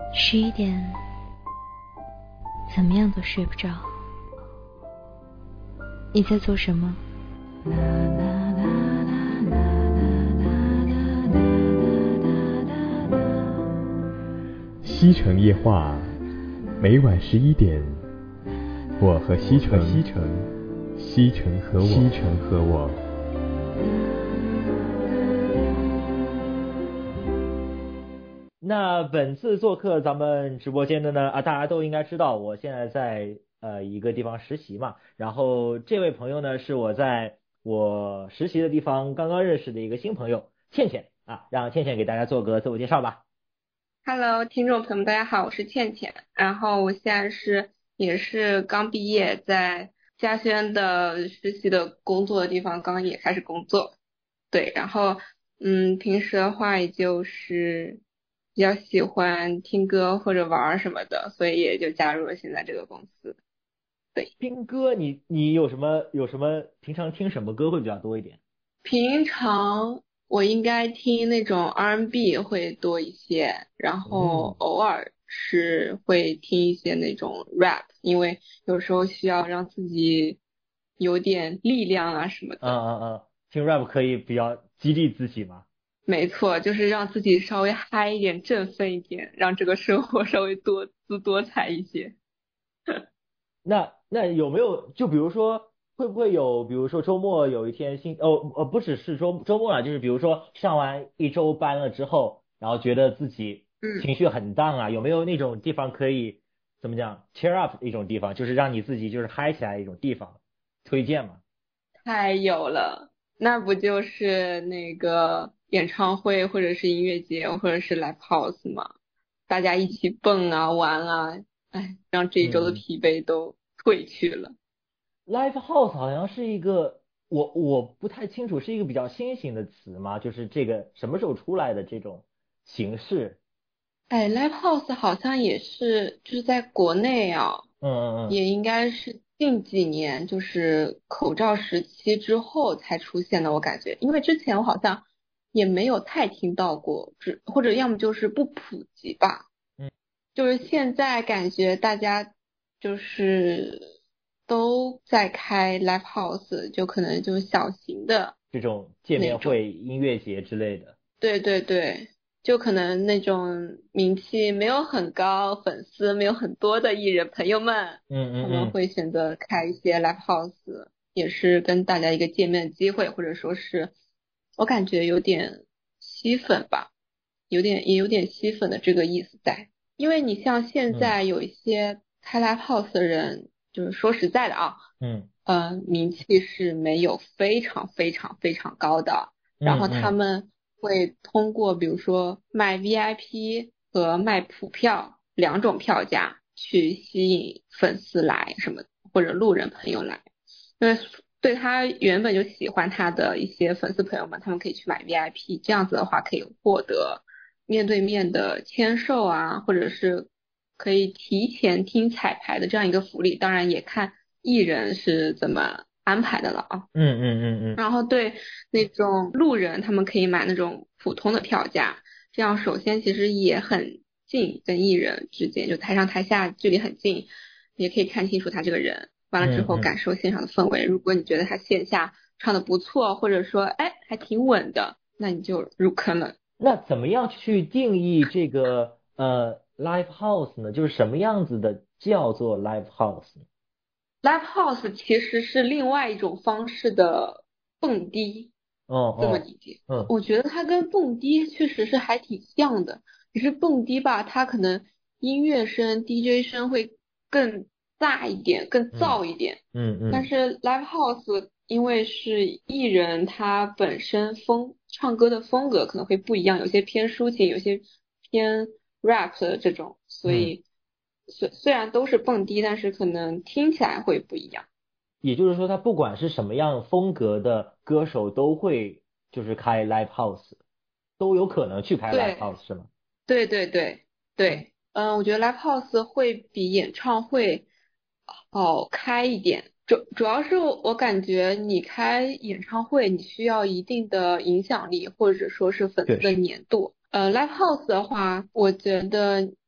11点，怎么样都睡不着。你在做什么？ 西城夜话，每晚11点，我和西城，西城和我。 那本次做客咱们直播间的呢，大家都应该知道，我现在在一个地方实习嘛。然后这位朋友呢，是我在我实习的地方刚刚认识的一个新朋友，倩倩啊，让倩倩给大家做个自我介绍吧。 Hello，听众朋友们，大家好，我是倩倩。然后我现在也是刚毕业，在嘉轩的实习的工作的地方刚也开始工作。对，然后平时的话也就是比较喜欢听歌或者玩什么的，所以也就加入了现在这个公司。对， 听歌你有什么平常听什么歌会比较多一点？ 平常我应该听那种 R&B 会多一些，然后偶尔是会听一些那种 rap，因为有时候需要让自己有点力量啊什么的。 听 rap 可以比较激励自己吗？ 没错，就是让自己稍微嗨一点、振奋一点，让这个生活稍微多姿多彩一些。 那有没有就比如说会不会有，比如说周末有一天不只是周末了，就是比如说上完一周班了之后，然后觉得自己情绪很荡啊，有没有那种地方可以怎么讲 cheer up 的一种地方，就是让你自己就是嗨起来的一种地方，推荐吗？ 太有了，那不就是那个演唱会或者是音乐节或者是 live house 吗？大家一起蹦啊玩啊，哎，让这一周的疲惫都褪去了。 Live house 好像是一个我不太清楚，是一个比较新型的词吗？就是这个什么时候出来的这种形式？ 哎，live house 好像也是就是在国内啊，也应该是近几年就是口罩时期之后才出现的，我感觉，因为之前我好像也没有太听到过，或者要么就是不普及吧。就是现在感觉大家就是都在开 live house，就可能就是小型的这种见面那种。 会、音乐节之类的。 对对对，就可能那种名气没有很高、粉丝没有很多的艺人朋友们，他们会选择开一些 live house，也是跟大家一个见面的机会，或者说是我感觉有点吸粉吧，也有点吸粉的这个意思在。因为你像现在有一些开 live house 的人，就是说实在的啊，名气是没有非常非常非常高的。然后他们会通过比如说卖 VIP 和卖普票两种票价去吸引粉丝来什么，或者路人朋友来，因为对他原本就喜欢他的一些粉丝朋友们，他们可以去买 VIP，这样子的话可以获得面对面的签售啊，或者是可以提前听彩排的这样一个福利，当然也看艺人是怎么安排的了啊。然后对那种路人，他们可以买那种普通的票价，这样首先其实也很近，跟艺人之间就台上台下距离很近，也可以看清楚他这个人。完了之后感受现场的氛围。如果你觉得他线下唱的不错，或者说哎还挺稳的，那你就入坑了。 那怎么样去定义这个live house 呢？就是什么样子的叫做 live house 呢？ Live house 其实是另外一种方式的蹦迪，这么理解。我觉得它跟蹦迪确实是还挺像的，只是蹦迪吧，它可能音乐声、DJ 声会更大一点，更燥一点。但是 Live house 因为是艺人，他本身唱歌的风格可能会不一样，有些偏抒情，有些偏 rap 的这种，所以虽然都是蹦迪，但是可能听起来会不一样。 也就是说，他不管是什么样风格的歌手，都会就是开 live house，都有可能去开 live 对 house 是吗？ 对对对对，我觉得 live house 会比演唱会好开一点。主要是我感觉你开演唱会，你需要一定的影响力，或者说是粉丝的确实。 粘度。live house 的话，我觉得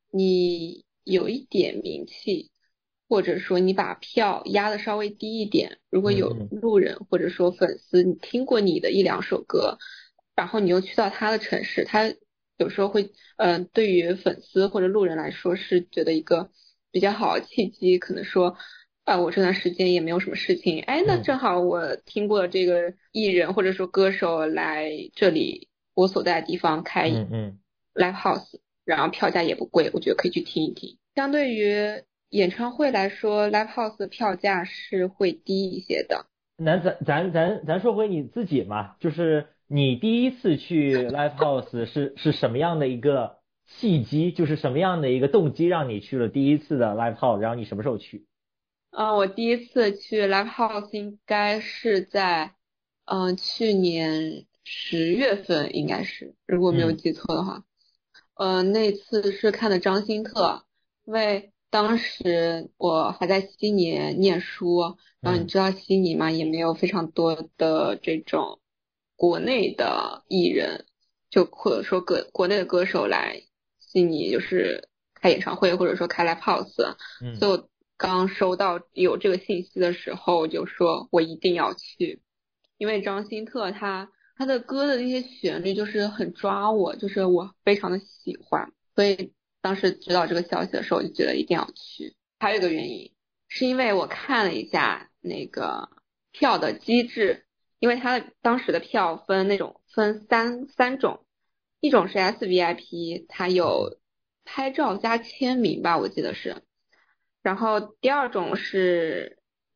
你有一点名气，或者说你把票压的稍微低一点，如果有路人或者说粉丝你听过你的一两首歌，然后你又去到他的城市，他有时候会对于粉丝或者路人来说是觉得一个比较好的契机，可能说我这段时间也没有什么事情，哎，那正好我听过这个艺人或者说歌手来这里我所在的地方开live house，然后票价也不贵，我觉得可以去听一听。相对于演唱会来说 live house 的票价是会低一些的。 那咱说回你自己嘛，就是你第一次去 live house 是什么样的一个契机，就是什么样的一个动机让你去了第一次的 live house， 然后你什么时候去？ 我第一次去 live house 应该是在去年10月份，应该是，如果没有记错的话。那次是看的张新特，因为当时我还在悉尼念书，然后你知道悉尼嘛，也没有非常多的这种国内的艺人，就或者说国内的歌手来悉尼就是开演唱会或者说开 live house，所以我刚收到有这个信息的时候，我就说我一定要去，因为张新特他的歌的那些旋律就是很抓我，就是我非常的喜欢，所以当时知道这个消息的时候，我就觉得一定要去。还有一个原因是因为我看了一下那个票的机制，因为他当时的票分三种，一种是 SVIP， 它有拍照加签名吧，我记得是，然后第二种是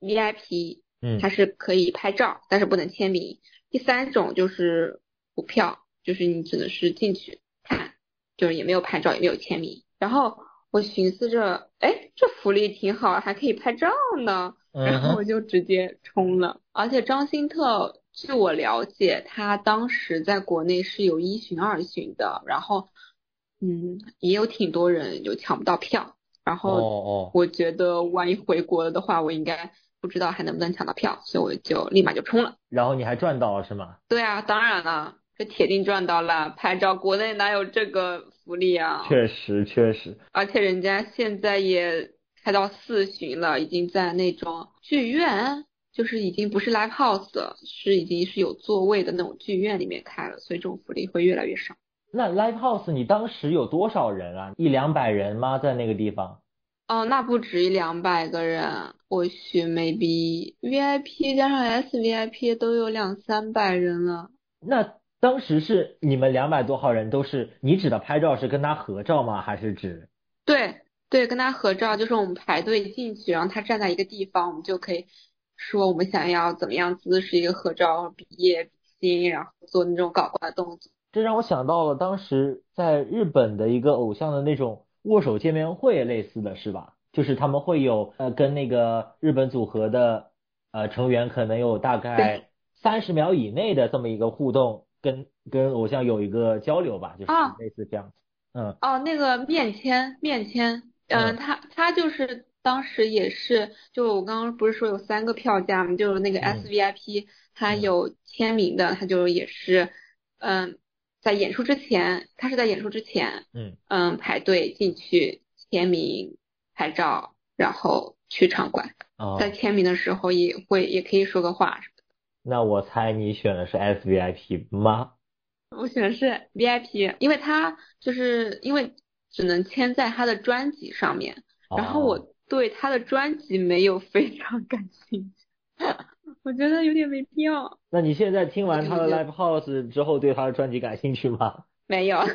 VIP，它是可以拍照但是不能签名，第三种就是补票，就是你只能是进去看，就是也没有拍照也没有签名。然后我寻思着，哎，这福利挺好，还可以拍照呢，然后我就直接冲了。而且张新特据我了解，他当时在国内是有1巡2巡的，然后也有挺多人就抢不到票，然后我觉得万一回国了的话，我应该不知道还能不能抢到票，所以我就立马就冲了。 然后你还赚到了是吗？ 对啊，当然了，这铁定赚到了，拍照国内哪有这个福利啊？ 确实， 而且人家现在也开到4巡了，已经在那种剧院，就是已经不是 live house 了，已经是有座位的那种剧院里面开了，所以这种福利会越来越少。 那 live house 你当时有多少人啊？100-200人吗？在那个地方？ 那不止100-200个人，或许 maybe VIP 加上 SVIP 都有200-300人了。 那当时是你们200多号人都是你指的拍照是跟他合照吗？还是指？ 对，跟他合照，就是我们排队进去，然后他站在一个地方，我们就可以说我们想要怎么样姿势一个合照，比耶比心，然后做那种搞怪的动作。 这让我想到了当时在日本的一个偶像的那种握手见面会类似的是吧？就是他们会有跟那个日本组合的成员可能有大概30秒以内的这么一个互动，跟偶像有一个交流吧，就是类似这样子。 那个面签，他就是当时也是，就我刚刚不是说有3个票价嘛，就是那个 SVIP，他有签名的，他就也是在演出之前，他是在演出之前排队进去签名拍照，然后去场馆，在签名的时候也可以说个话什么的。 那我猜你选的是 SVIP 吗？ 我选的是 VIP， 因为他就是因为只能签在他的专辑上面，然后我对他的专辑没有非常感兴趣，我觉得有点没必要。 那你现在听完他的 live house 之后，对他的专辑感兴趣吗？ 没有。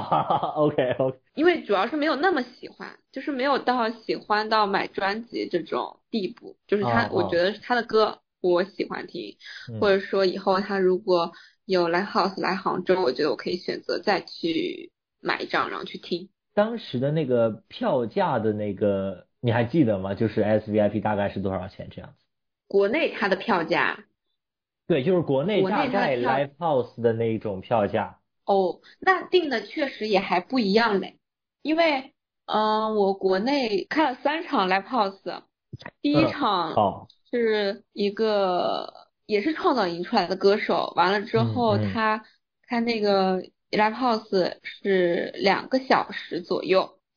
OK， 因为主要是没有那么喜欢，就是没有到喜欢到买专辑这种地步，就是我觉得他的歌我喜欢听，或者说以后他如果有来 house 来杭州，我觉得我可以选择再去买一张然后去听。 当时的那个票价的那个你还记得吗？就是 SVIP 大概是多少钱这样子？ 国内它的票价？ 对，就是国内大概 live house 的那种票价。 那定的确实也还不一样嘞，因为我国内看了3场 live house， 第一场是一个也是创造营出来的歌手，完了之后他开那个 live house 是2个小时左右，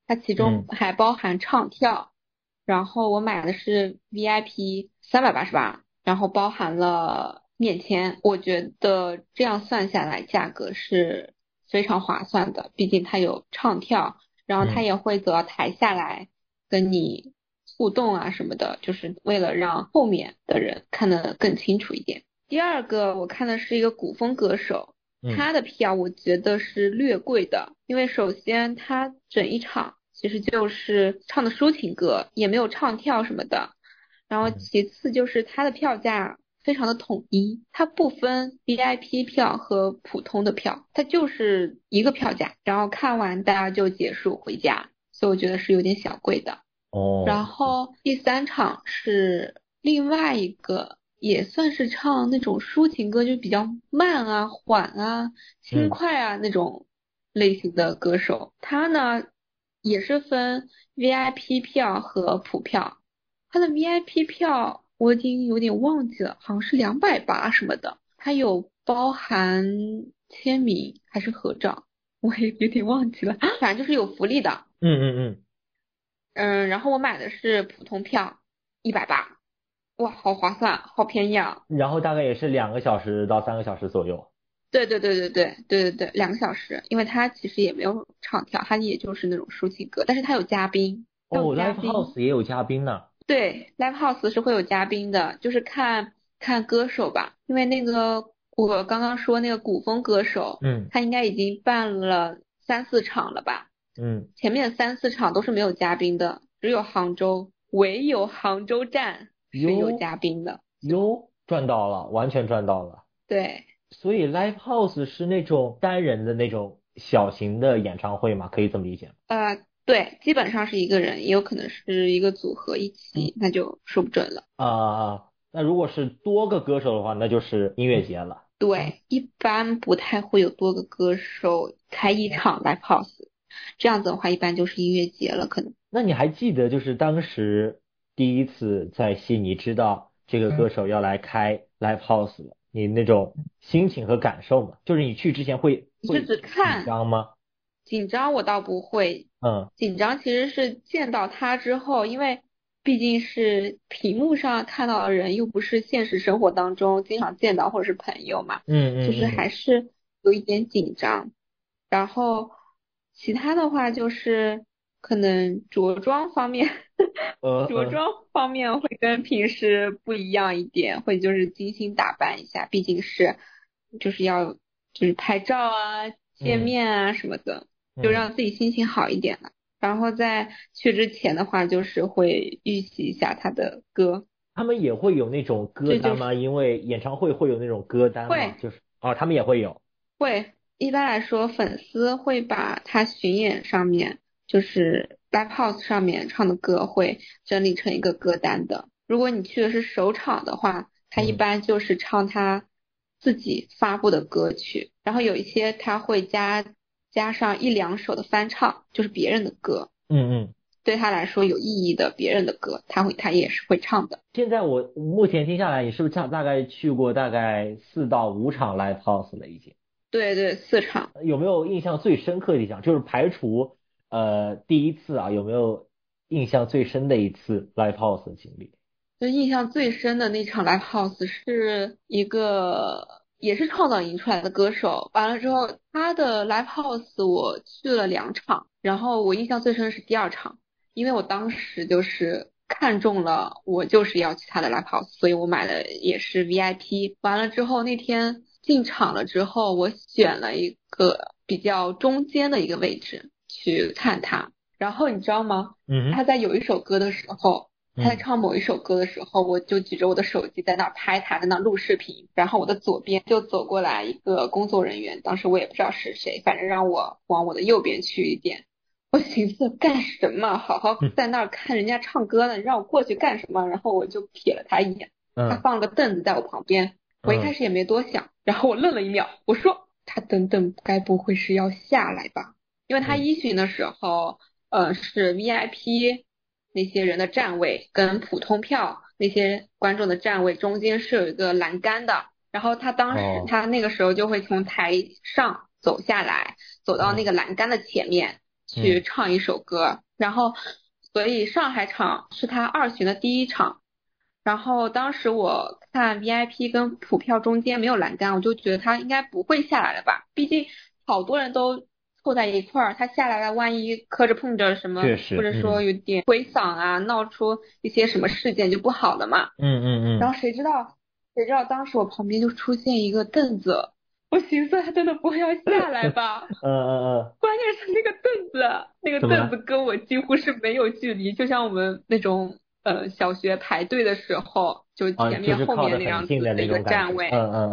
它其中还包含唱跳，然后我买的是 VIP 388，然后包含了面签，我觉得这样算下来价格是非常划算的，毕竟它有唱跳，然后它也会走到台下来跟你互动啊什么的，就是为了让后面的人看得更清楚一点。第二个我看的是一个古风歌手，他的票我觉得是略贵的，因为首先他整一场其实就是唱的抒情歌，也没有唱跳什么的，然后其次就是他的票价非常的统一，它不分 VIP 票和普通的票，它就是一个票价，然后看完大家就结束回家，所以我觉得是有点小贵的。然后第三场是另外一个也算是唱那种抒情歌，就比较慢啊缓啊轻快啊那种类型的歌手，他呢也是分 VIP 票和普票，他的 VIP 票我已经有点忘记了，好像是280什么的，他有包含签名还是合照，我也有点忘记了，反正就是有福利的。然后我买的是普通票180，哇，好划算，好便宜啊！ 然后大概也是2个小时到3个小时左右。 对，2个小时，因为它其实也没有唱跳，它也就是那种抒情歌，但是它有嘉宾。 Live House 也有嘉宾呢。 对 ，Live House 是会有嘉宾的，就是看歌手吧，因为那个我刚刚说那个古风歌手，他应该已经办了3、4场了吧。前面3、4场都是没有嘉宾的，只有杭州，唯有杭州站是有嘉宾的。 赚到了，完全赚到了。 对， 所以 Live House 是那种单人的那种小型的演唱会吗？可以这么理解吗？ 对，基本上是一个人，也有可能是一个组合一起，那就说不准了。 那如果是多个歌手的话，那就是音乐节了。 对，一般不太会有多个歌手开一场 Live House。这样子的话一般就是音乐节了可能。 那你还记得就是当时第一次在悉尼知道这个歌手要来开 Live House 了，你那种心情和感受吗？就是你去之前会紧张吗？ 紧张我倒不会，紧张其实是见到他之后，因为毕竟是屏幕上看到的人，又不是现实生活当中经常见到或者是朋友嘛，就是还是有一点紧张。然后其他的话就是可能着装方面会跟平时不一样一点，会就是精心打扮一下，毕竟是就是要就是拍照啊见面啊什么的，就让自己心情好一点了。然后在去之前的话就是会预习一下他的歌。 他们也会有那种歌单吗？因为演唱会会有那种歌单吗？就是他们也会有。 会，一般来说粉丝会把他巡演上面就是 Live House 上面唱的歌会整理成一个歌单的。如果你去的是首场的话，他一般就是唱他自己发布的歌曲，然后有一些他会加上1、2首的翻唱，就是别人的歌。对他来说有意义的别人的歌，他也是会唱的。 现在我目前听下来，你是不是大概去过大概4到5场 Live House 了已经？ 对，4场。 有没有印象最深刻的一场？就是排除第一次啊，有没有印象最深的一次 Live House 的经历？ 就印象最深的那场 Live House 是一个也是创造营出来的歌手，完了之后他的 Live House 我去了2场，然后我印象最深的是第2场，因为我当时就是看中了我就是要去他的 Live House， 所以我买的也是 VIP。 完了之后那天进场了之后，我选了一个比较中间的一个位置去看他，然后你知道吗？他在有一首歌的时候，他在唱某一首歌的时候，我就举着我的手机在那拍他，在那录视频，然后我的左边就走过来一个工作人员，当时我也不知道是谁，反正让我往我的右边去一点。我寻思干什么，好好在那儿看人家唱歌呢，你让我过去干什么？然后我就瞥了他一眼，他放了个凳子在我旁边，我一开始也没多想，然后我愣了1秒，我说他等等该不会是要下来吧？因为他1巡的时候是 VIP 那些人的站位跟普通票那些观众的站位中间是有一个栏杆的，然后他当时他那个时候就会从台上走下来，走到那个栏杆的前面， 去唱一首歌，然后所以上海场是他2巡的第一场，然后当时我看 VIP 跟普票中间没有栏杆，我就觉得他应该不会下来了吧，毕竟好多人都凑在一块儿，他下来了万一磕着碰着什么，或者说有点挥嗓啊，闹出一些什么事件就不好了嘛。然后谁知道当时我旁边就出现一个凳子，我寻思他真的不会要下来吧？关键是那个凳子跟我几乎是没有距离，就像我们那种小学排队的时候，就前面后面那样子的一个站位。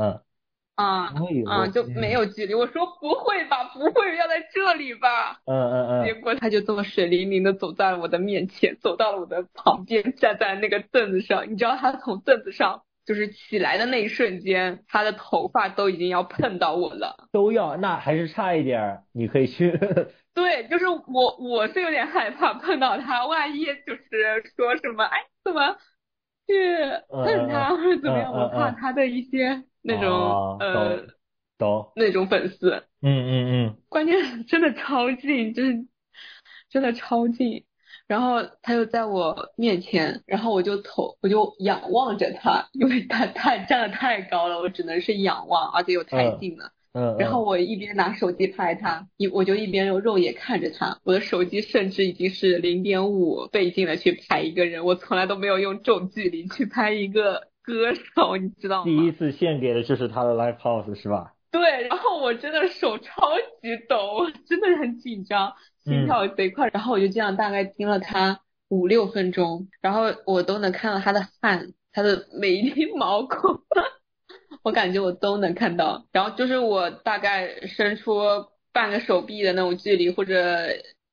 就没有距离。我说不会吧，不会要在这里吧？结果他就这么水灵灵的走在了我的面前，走到了我的旁边，站在那个凳子上。你知道他从凳子上就是起来的那一瞬间，他的头发都已经要碰到我了。 都要，那还是差一点，你可以去。 对，就是我是有点害怕碰到他，万一就是说什么怎么去碰他或者怎么样，我怕他的一些那种那种粉丝。关键是真的超近，真的超近。然后他又在我面前，然后我就仰望着他，因为他站得太高了，我只能是仰望，而且又太近了。然后我一边拿手机拍他，我就一边用肉眼看着他。我的手机甚至已经是0.5倍镜的去拍一个人，我从来都没有用这种距离去拍一个歌手，你知道吗？ 第一次献给的就是他的 live house 是吧？ 对，然后我真的手超级抖，我真的很紧张，心跳贼快。然后我就这样大概听了他5-6分钟，然后我都能看到他的汗，他的每一滴毛孔。我感觉我都能看到，然后就是我大概伸出半个手臂的那种距离，或者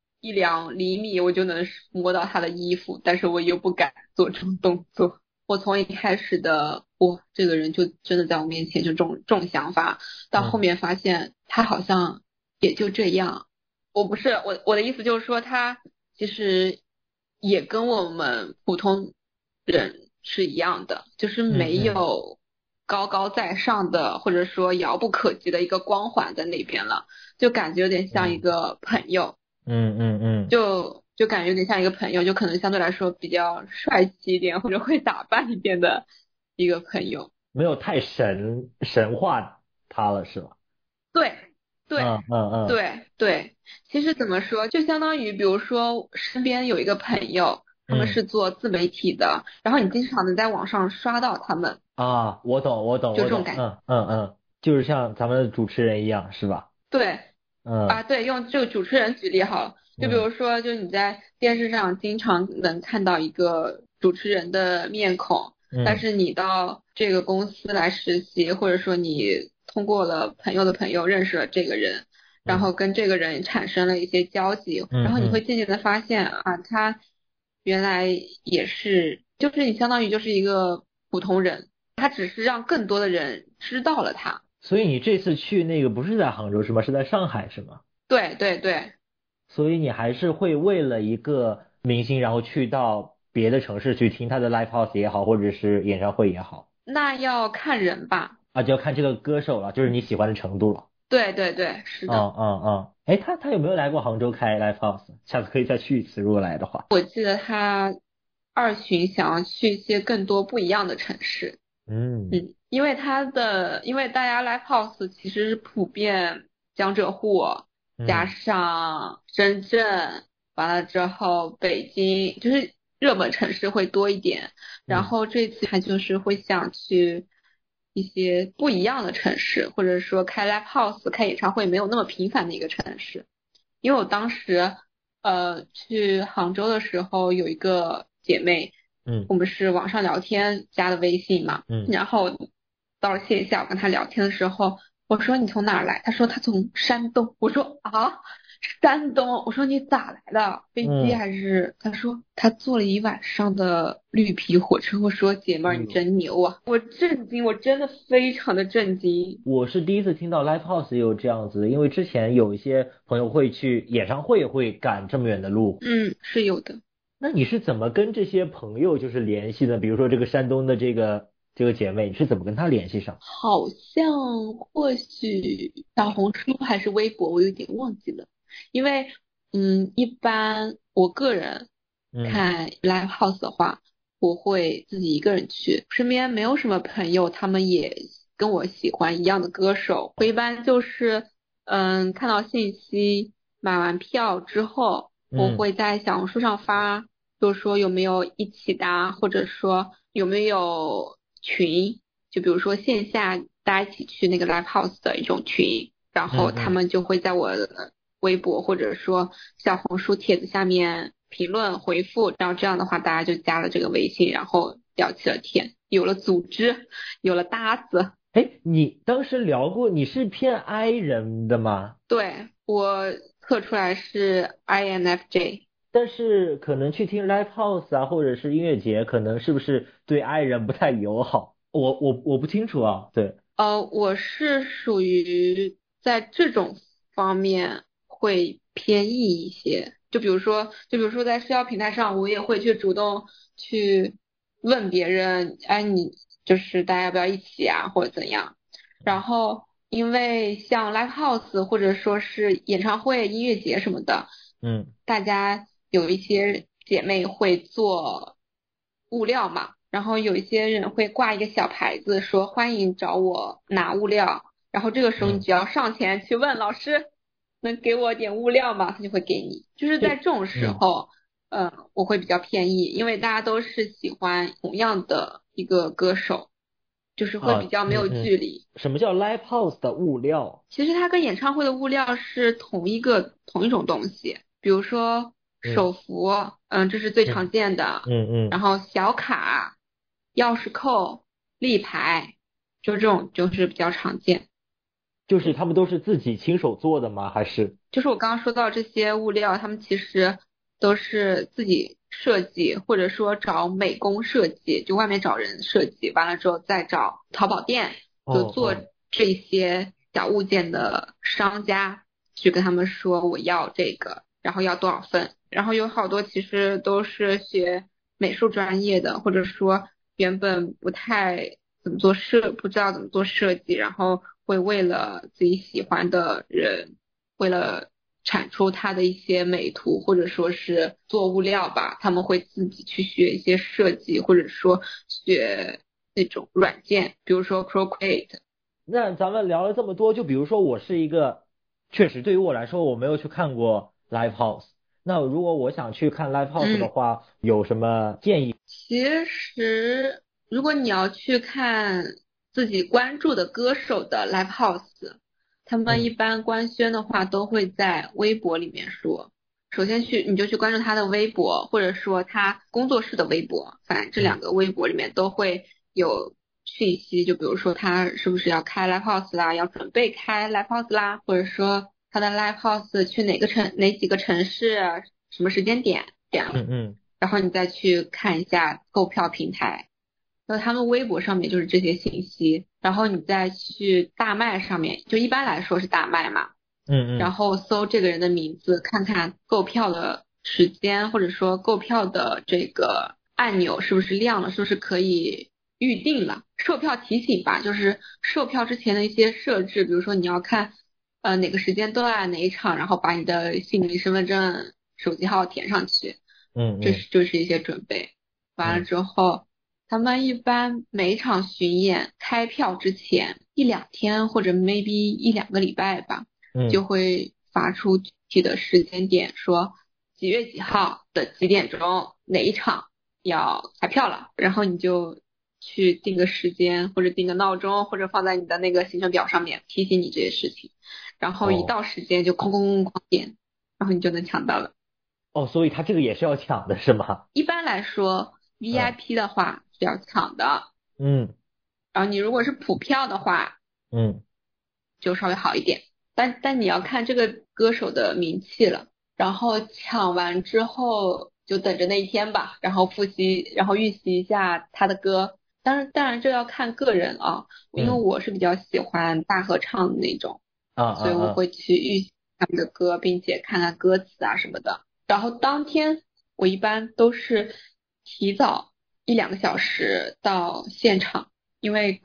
1-2厘米，我就能摸到他的衣服，但是我又不敢做这种动作。我从一开始的这个人就真的在我面前，就这种想法，到后面发现他好像也就这样。我的意思就是说，他其实也跟我们普通人是一样的，就是没有高高在上的，或者说遥不可及的一个光环在那边了，就感觉有点像一个朋友。就感觉有点像一个朋友，就可能相对来说比较帅气一点，或者会打扮一点的一个朋友， 没有太神化他了是吧？ 对，其实怎么说，就相当于比如说身边有一个朋友，他们是做自媒体的，然后你经常能在网上刷到他们我懂， 就这种感觉。 就是像咱们的主持人一样是吧？ 对，对，用这个主持人举例好了，就比如说，就你在电视上经常能看到一个主持人的面孔，但是你到这个公司来实习，或者说你通过了朋友的朋友认识了这个人，然后跟这个人产生了一些交集，然后你会渐渐的发现他原来也是，就是你相当于就是一个普通人，他只是让更多的人知道了他。 所以你这次去那个不是在杭州是吗？是在上海是吗？ 对。 所以你还是会为了一个明星，然后去到别的城市去听他的 live house 也好，或者是演唱会也好。 那要看人吧。 就要看这个歌手了，就是你喜欢的程度了。 对，是的。 他有没有来过杭州开 live house？ 下次可以再去一次，如果来的话。 我记得他2巡想要去一些更多不一样的城市。因为大家 live house 其实是普遍江浙沪加上深圳，完了之后北京，就是热门城市会多一点。然后这次他就是会想去一些不一样的城市，或者说开 live house 开演唱会没有那么频繁的一个城市。因为我当时去杭州的时候有一个姐妹，我们是网上聊天加的微信嘛，然后到了线下我跟她聊天的时候，我说你从哪儿来？她说她从山东。我说山东。我说你咋来的？飞机还是？她说她坐了一晚上的绿皮火车。我说姐妹儿你真牛啊！我震惊，我真的非常的震惊。 我是第一次听到 live house 也有这样子，因为之前有一些朋友会去演唱会会赶这么远的路。 是有的。 那你是怎么跟这些朋友就是联系的？比如说这个山东的这个姐妹，你是怎么跟她联系上？ 好像或许小红书还是微博，我有点忘记了。因为一般我个人看 live house 的话，我会自己一个人去，身边没有什么朋友，他们也跟我喜欢一样的歌手。我一般就是看到信息，买完票之后，我会在小红书上发，就是说有没有一起的啊，或者说有没有群，就比如说线下大家一起去那个 live house 的一种群，然后他们就会在我的微博或者说小红书帖子下面评论回复，然后这样的话大家就加了这个微信，然后聊起了天，有了组织，有了搭子。 你当时聊过你是偏 I 人的吗？ 对，我测出来是 INFJ。 但是可能去听 live house 啊，或者是音乐节，可能是不是对 I 人不太友好？我不清楚啊。对， 我是属于在这种方面会偏 E 一些，就比如说在社交平台上，我也会去主动去问别人，哎，你就是大家要不要一起啊，或者怎样。然后因为像 live house 或者说是演唱会、音乐节什么的，大家有一些姐妹会做物料嘛。然后有一些人会挂一个小牌子说欢迎找我拿物料，然后这个时候你只要上前去问老师能给我点物料吗，他就会给你。就是在这种时候，我会比较偏 E，因为大家都是喜欢同样的一个歌手，就是会比较没有距离。 什么叫 live house 的物料？ 其实它跟演唱会的物料是同一种东西，比如说手幅，这是最常见的，然后小卡、钥匙扣、立牌，就这种就是比较常见。 就是他们都是自己亲手做的吗？还是？ 就是我刚刚说到这些物料，他们其实都是自己设计，或者说找美工设计，就外面找人设计，完了之后再找淘宝店就做这些小物件的商家去跟他们说我要这个，然后要多少份。然后有好多其实都是学美术专业的，或者说原本不太不知道怎么做设计，然后会为了自己喜欢的人，为了产出他的一些美图，或者说是做物料吧，他们会自己去学一些设计，或者说学那种软件，比如说 Procreate。 那咱们聊了这么多，就比如说我是一个，确实对于我来说，我没有去看过 live house。那如果我想去看 live house 的话，有什么建议？ 其实如果你要去看自己关注的歌手的 live house，他们一般官宣的话都会在微博里面说。首先你就去关注他的微博，或者说他工作室的微博，反正这两个微博里面都会有讯息，就比如说他是不是要开 live house 啦，要准备开 live house 啦，或者说他的 live house 去哪几个城市，什么时间点这样。然后你再去看一下购票平台，然后他们微博上面就是这些信息，然后你再去大麦上面，就一般来说是大麦嘛，然后搜这个人的名字，看看购票的时间，或者说购票的这个按钮是不是亮了，是不是可以预定了，售票提醒吧，就是售票之前的一些设置，比如说你要看哪个时间段哪一场，然后把你的姓名、身份证、手机号填上去。就是一些准备。完了之后，他们一般每场巡演开票之前1-2天或者 maybe 1-2个礼拜吧，就会发出具体的时间点，说几月几号的几点钟哪一场要开票了，然后你就去定个时间或者定个闹钟，或者放在你的那个行程表上面提醒你这些事情，然后一到时间就哐哐哐哐点，然后你就能抢到了。 所以他这个也是要抢的是吗？ 一般来说 VIP 的话是要抢的。然后你如果是普票的话，就稍微好一点。但你要看这个歌手的名气了。然后抢完之后就等着那一天吧，然后预习一下他的歌。当然这要看个人啊，因为我是比较喜欢大合唱的那种，所以我会去预习他们的歌，并且看看歌词啊什么的。然后当天我一般都是提早1-2个小时到现场，因为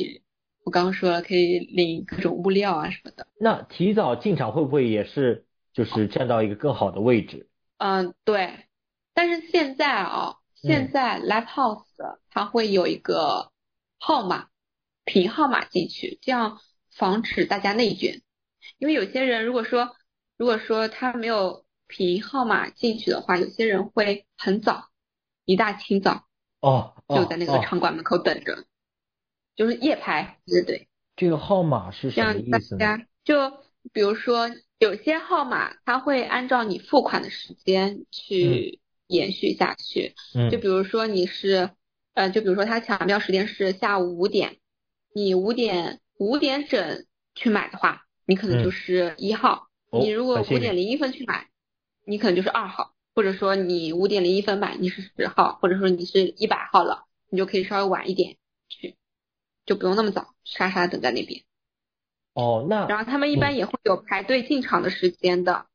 我刚刚说了可以领各种物料啊什么的。 那提早进场会不会也是就是站到一个更好的位置。 对。但是现在Live House 它会有一个号码，凭号码进去，这样防止大家内卷。因为有些人如果说他没有凭号码进去的话，有些人会很早，一大清早就在那个场馆门口等着，就是夜排。对。 这个号码是什么意思呢？ 这样大家就比如说有些号码它会按照你付款的时间去延续下去。就比如说你是就比如说他抢票时间是下午5点，你5点整去买的话，你可能就是1号。你如果5点01分去买，你可能就是2号。或者说你5点01分买，你是10号，或者说你是100号了，你就可以稍微晚一点去，就不用那么早傻傻等在那边。 那然后他们一般也会有排队进场的时间的。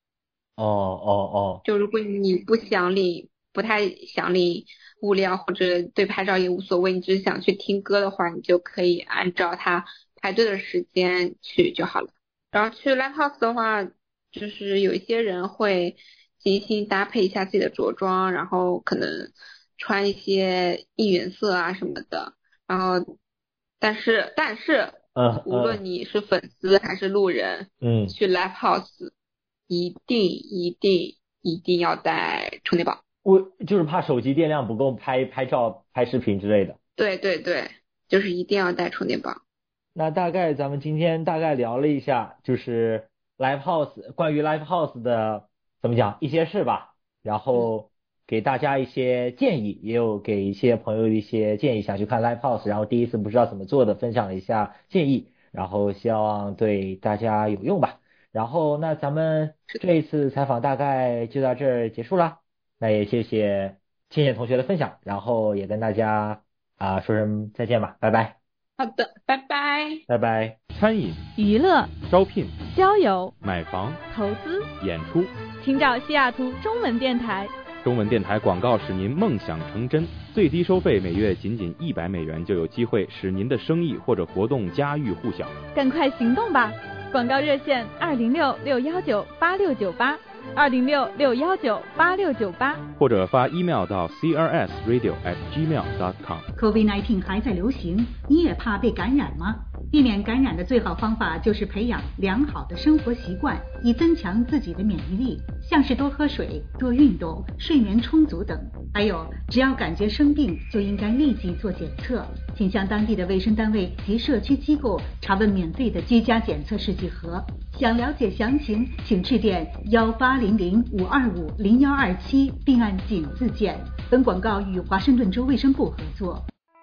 就如果你不太想领物料，或者对拍照也无所谓，你只是想去听歌的话，你就可以按照他排队的时间去就好了。然后去 Live House 的话，就是有一些人会精心搭配一下自己的着装，然后可能穿一些应援色啊什么的。然后但是无论你是粉丝还是路人，去 Live House 一定要带充电宝。 我就是怕手机电量不够拍照拍视频之类的。 对，就是一定要带充电宝。 那咱们今天大概聊了一下，就是关于 Live House 的怎么讲一些事吧，然后给大家一些建议，也有给一些朋友一些建议，想去看 Live House， 然后第一次不知道怎么做的，分享了一下建议，然后希望对大家有用吧。然后那咱们这一次采访大概就到这儿结束了，那也谢谢倩倩同学的分享，然后也跟大家说声再见吧，拜拜。 好的，拜拜。 拜拜。 餐饮、 娱乐、 招聘、 交友、 买房、 投资、 演出， 请找西雅图中文电台。 中文电台广告使您梦想成真，最低收费每月仅$100就有机会使您的生意或者活动家喻户晓。 赶快行动吧！广告热线206-619-8698，206-619-8698， 或者发 email 到 crsradio@gmail.com。 COVID-19 还在流行，你也怕被感染吗？避免感染的最好方法就是培养良好的生活习惯，以增强自己的免疫力，像是多喝水、多运动、睡眠充足等。还有，只要感觉生病，就应该立即做检测，请向当地的卫生单位及社区机构查问免费的居家检测试剂盒。想了解详情，请致电1800-525-0127，并按井字键。本广告与华盛顿州卫生部合作。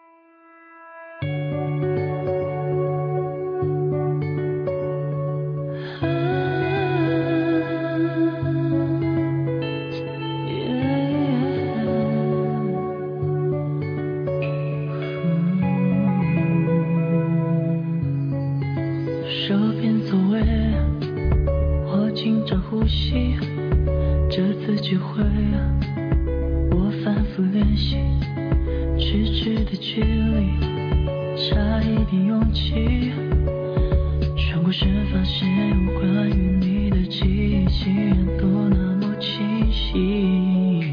聚会，我反复练习，迟迟的距离，差一点勇气，转过身发现有关于你的记忆竟然都那么清晰。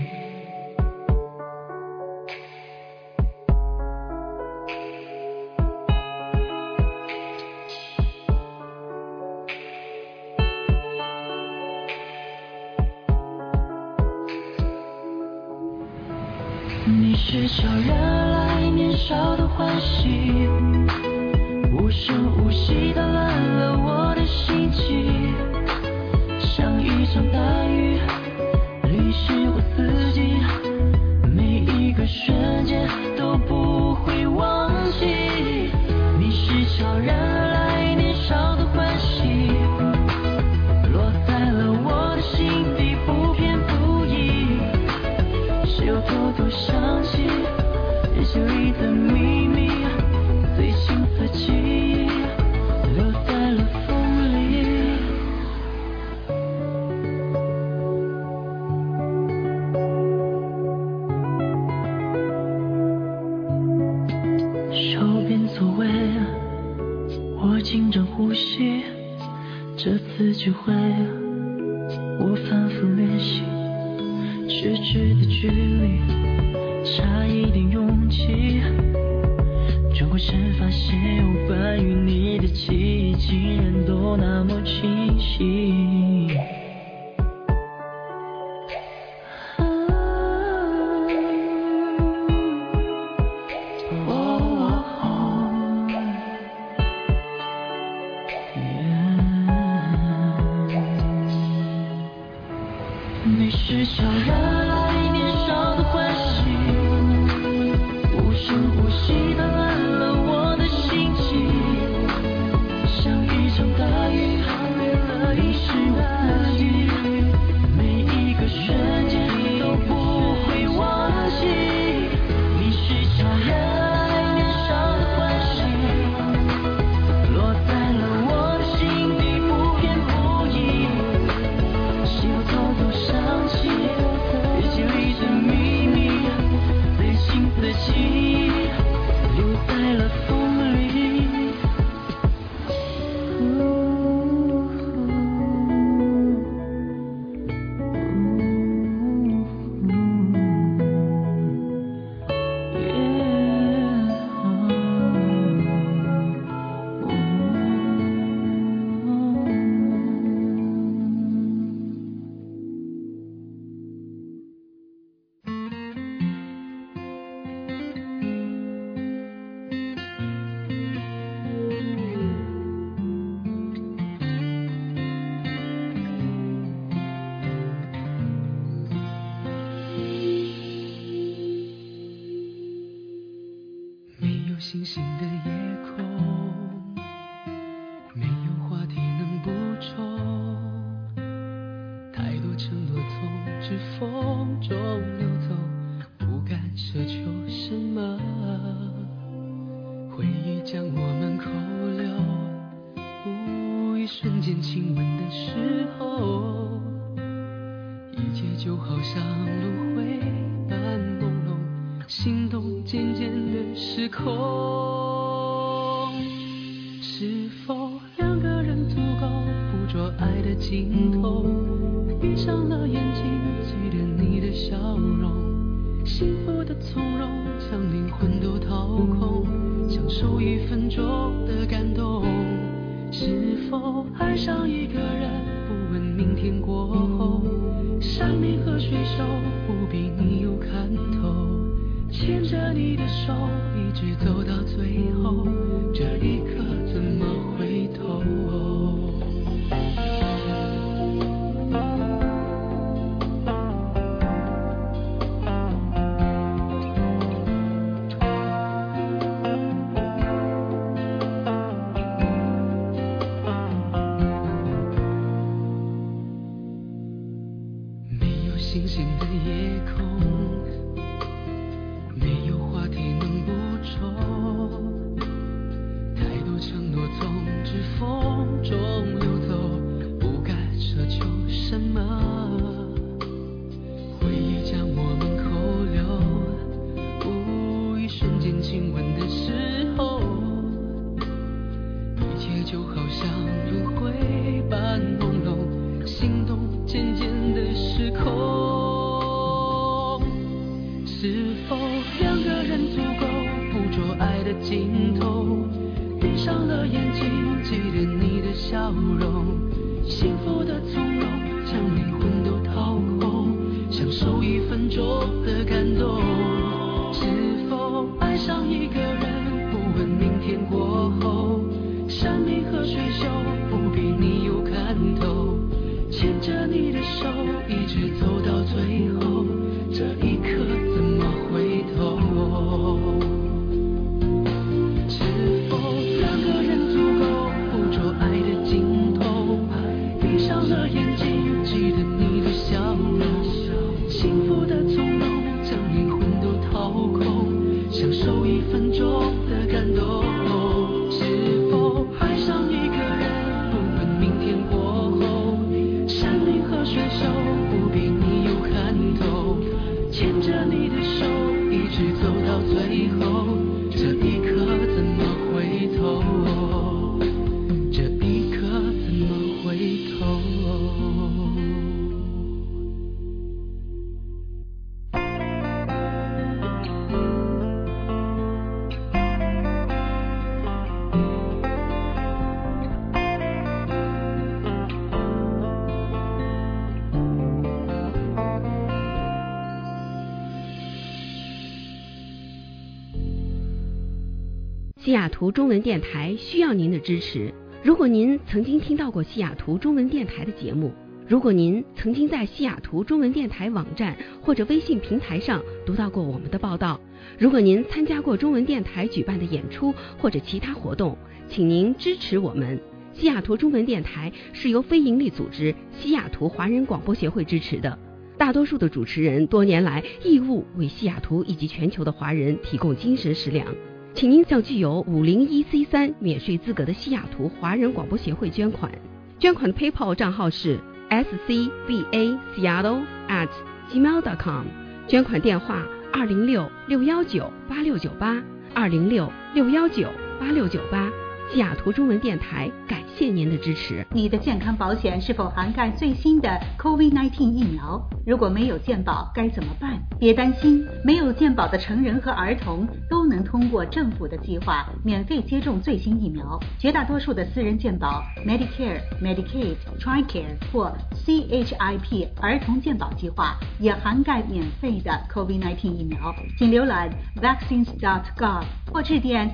你是悄然来年少的欢喜，无声无息打乱了我的心情，像一场大雨淋湿我四季，每一个瞬间都不会忘记。你是悄然来年少的欢喜，落在了我的心底，不偏不倚，谁又偷偷想起日记里的秘密，最青涩记忆留在了风里。手边座位，我紧张呼吸，这次聚会处联系，咫尺的距离，差一点勇气，转过身发现有关于你的记忆竟然都那么清晰。你是悄然来年少的欢喜，无声无息地乱了我的心情，像一场大雨淋湿了自己，每一个瞬间都不会忘记。你是悄然来年少的欢喜，落在了我的心底，不偏不倚，是我偷偷想起日记里的秘密，最幸福的记忆留在了风里。星星的夜空，没有话题能补充，太多承诺从指缝中流走，不敢奢求什么。回忆将我们扣留，一瞬间亲吻的时候，一切就好像轮回般朦胧，心动渐渐的失控。是否两个人足够捕捉爱的尽头？闭上了眼睛，记得你的笑容，幸福的从容，将灵魂都掏空，享受1分钟的感动。是否爱上一个人，不问明天过后，山明和水秀，不比你有看头，牵着你的手一直走到最后，这一刻怎么回头？没有星星的夜空，没有话题能补充，太多承诺从指缝中流走，不敢奢求什么。回忆将我们扣留，一瞬间亲吻的时候，一切就好像轮回般朦胧，心动渐渐的失控。是否两个人足够捕捉爱的尽头？闭上了眼睛，记得你的笑容，幸福的从容，将灵魂都掏空，享受1分钟的感动。是否爱上一个人，不问明天过后，山明和水秀，不比你有看头，牵着你的手一直走到最后，这一刻怎么回头？是否两个人足够捕捉爱的尽头？闭上了眼睛，记得你的笑容，幸福的从容，将灵魂都掏空，享受1分钟的感动。是否爱上一个人，不问明天过后，山明和水秀，不比你有看头，牵着你的手一直走到最后，这一刻怎么回头？这一刻怎么回头？ 西雅图中文电台需要您的支持。如果您曾经听到过西雅图中文电台的节目，如果您曾经在西雅图中文电台网站或者微信平台上读到过我们的报道，如果您参加过中文电台举办的演出或者其他活动，请您支持我们。西雅图中文电台是由非营利组织西雅图华人广播协会支持的，大多数的主持人多年来义务为西雅图以及全球的华人提供精神食粮。请您向具有501C3免税资格的西雅图华人广播协会捐款。捐款的 PayPal 账号是 scbaseattle@gmail.com， 捐款电话206-619-8698 206-619-8698。西雅图中文电台感谢您的支持。 你的健康保险是否涵盖最新的 COVID-19 疫苗？如果没有健保该怎么办？别担心，没有健保的成人和儿童都能通过政府的计划免费接种最新疫苗。绝大多数的私人健保 Medicare、Medicaid、TRICARE 或 CHIP 儿童健保计划也涵盖免费的 COVID-19 疫苗。请浏览 vaccines.gov 或致电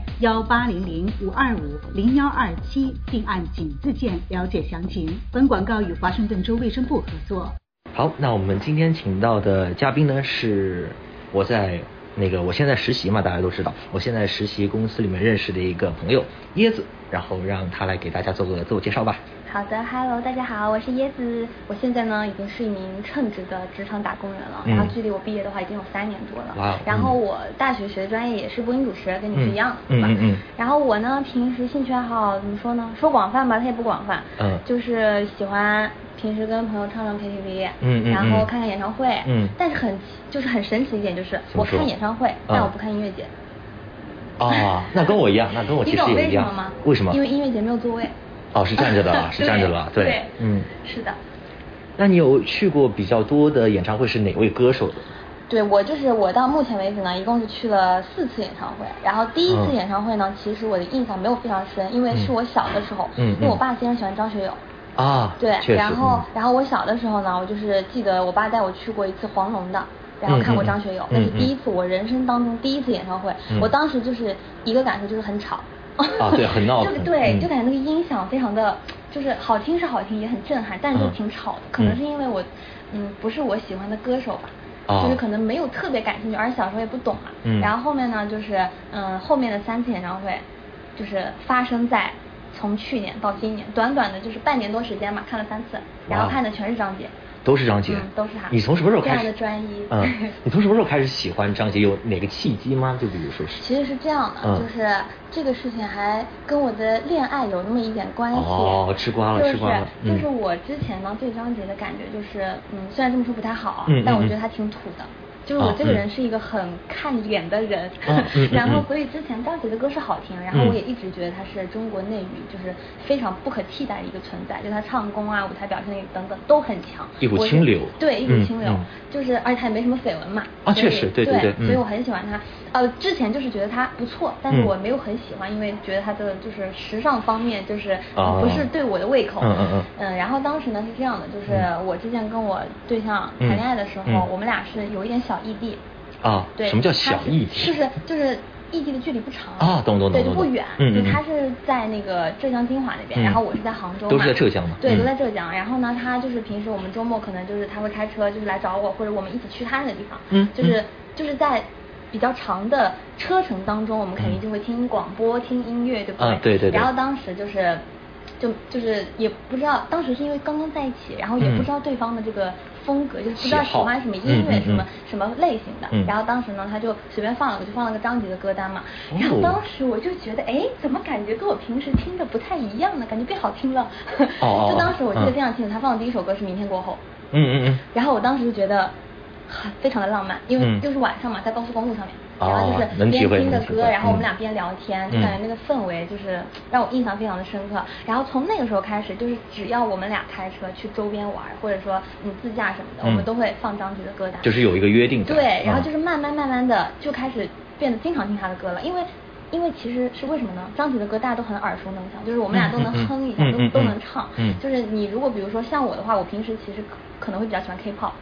1800-525-0127并按井字键了解详情。本广告与华盛顿州卫生部合作。 好，那我们今天请到的嘉宾呢，是我现在实习嘛，大家都知道，我现在实习公司里面认识的一个朋友椰子，然后让他来给大家做个自我介绍吧。 好的 ，Hello， 大家好，我是椰子。我现在呢已经是一名称职的职场打工人了，然后距离我毕业的话已经有3年多了。哇。然后我大学学的专业也是播音主持，跟你是一样的，对吧？然后我呢平时兴趣爱好怎么说呢？说广泛吧，它也不广泛。就是喜欢平时跟朋友唱唱 KTV，然后看看演唱会。但是很神奇的一点就是，我看演唱会，但我不看音乐节。 啊，那跟我一样，那跟我其实也一样。 你懂为什么吗？ 为什么？ 因为音乐节没有座位。 哦，是站着的，是站着的，对， 是的。 那你有去过比较多的演唱会是哪位歌手的？ 对，我到目前为止呢，一共是去了4次演唱会。然后第一次演唱会呢，其实我的印象没有非常深，因为是我小的时候，因为我爸非常喜欢张学友。 啊， 对， 确实。 然后我小的时候呢，我就是记得我爸带我去过一次黄龙的。然后看过张学友，那是第一次，我人生当中第一次演唱会。我当时就是一个感受，就是很吵。 啊，对，很闹腾。 对，就感觉那个音响非常的，就是好听是好听，也很震撼，但是就挺吵的。可能是因为我，不是我喜欢的歌手吧，就是可能没有特别感兴趣，而且小时候也不懂嘛。然后后面呢，就是后面的3次演唱会，就是发生在从去年到今年，短短的就是半年多时间嘛，看了3次，然后看的全是张杰。 都是张杰， 都是他。 你从什么时候开始？ 这样的专一。 你从什么时候开始喜欢张杰？有哪个契机吗？就比如说是。 其实是这样的，就是这个事情还跟我的恋爱有那么一点关系。 哦，吃瓜了。 就是我之前呢对张杰的感觉就是，虽然这么说不太好，但我觉得他挺土的。就是我这个人是一个很看脸的人，然后所以之前张杰的歌是好听，然后我也一直觉得他是中国内娱就是非常不可替代的一个存在，就他唱功啊、舞台表现力等等都很强， 一股清流。 对，一股清流，就是而且他也没什么绯闻嘛。 啊，确实，对， 所以我很喜欢他。之前就是觉得他不错，但是我没有很喜欢，因为觉得他的就是时尚方面就是不是对我的胃口。然后当时呢是这样的，就是我之前跟我对象谈恋爱的时候，我们俩是有一点小异地。 啊， 对， 什么叫小异地？ 就是异地的距离不长啊，懂。 对，就不远。就他是在那个浙江金华那边，然后我是在杭州嘛。 都是在浙江嘛。 对，都在浙江。然后呢，他就是平时我们周末可能就是他会开车就是来找我，或者我们一起去他那个地方。就是在比较长的车程当中，我们肯定就会听广播、听音乐，对不对？ 对。 然后当时就是也不知道，当时是因为刚刚在一起，然后也不知道对方的这个风格，就是不知道喜欢什么音乐，什么类型的。然后当时呢，他就随便放了，我就放了个张杰的歌单嘛。然后当时我就觉得，怎么感觉跟我平时听的不太一样呢？感觉变好听了。就当时我记得非常清楚，他放的第一首歌是《明天过后》。然后我当时就觉得非常的浪漫，因为就是晚上嘛，在高速公路上面。然后就是边听着歌，然后我们俩边聊天，就感觉那个氛围就是让我印象非常的深刻。然后从那个时候开始，就是只要我们俩开车去周边玩，或者说自驾什么的，我们都会放张杰的歌单。 就是有一个约定。 对，然后就是慢慢的就开始变得经常听他的歌了，因为其实是为什么呢？张杰的歌大家都很耳熟能详，就是我们俩都能哼一下，都能唱。就是你如果比如说像我的话，我平时其实可能会比较喜欢 K-pop。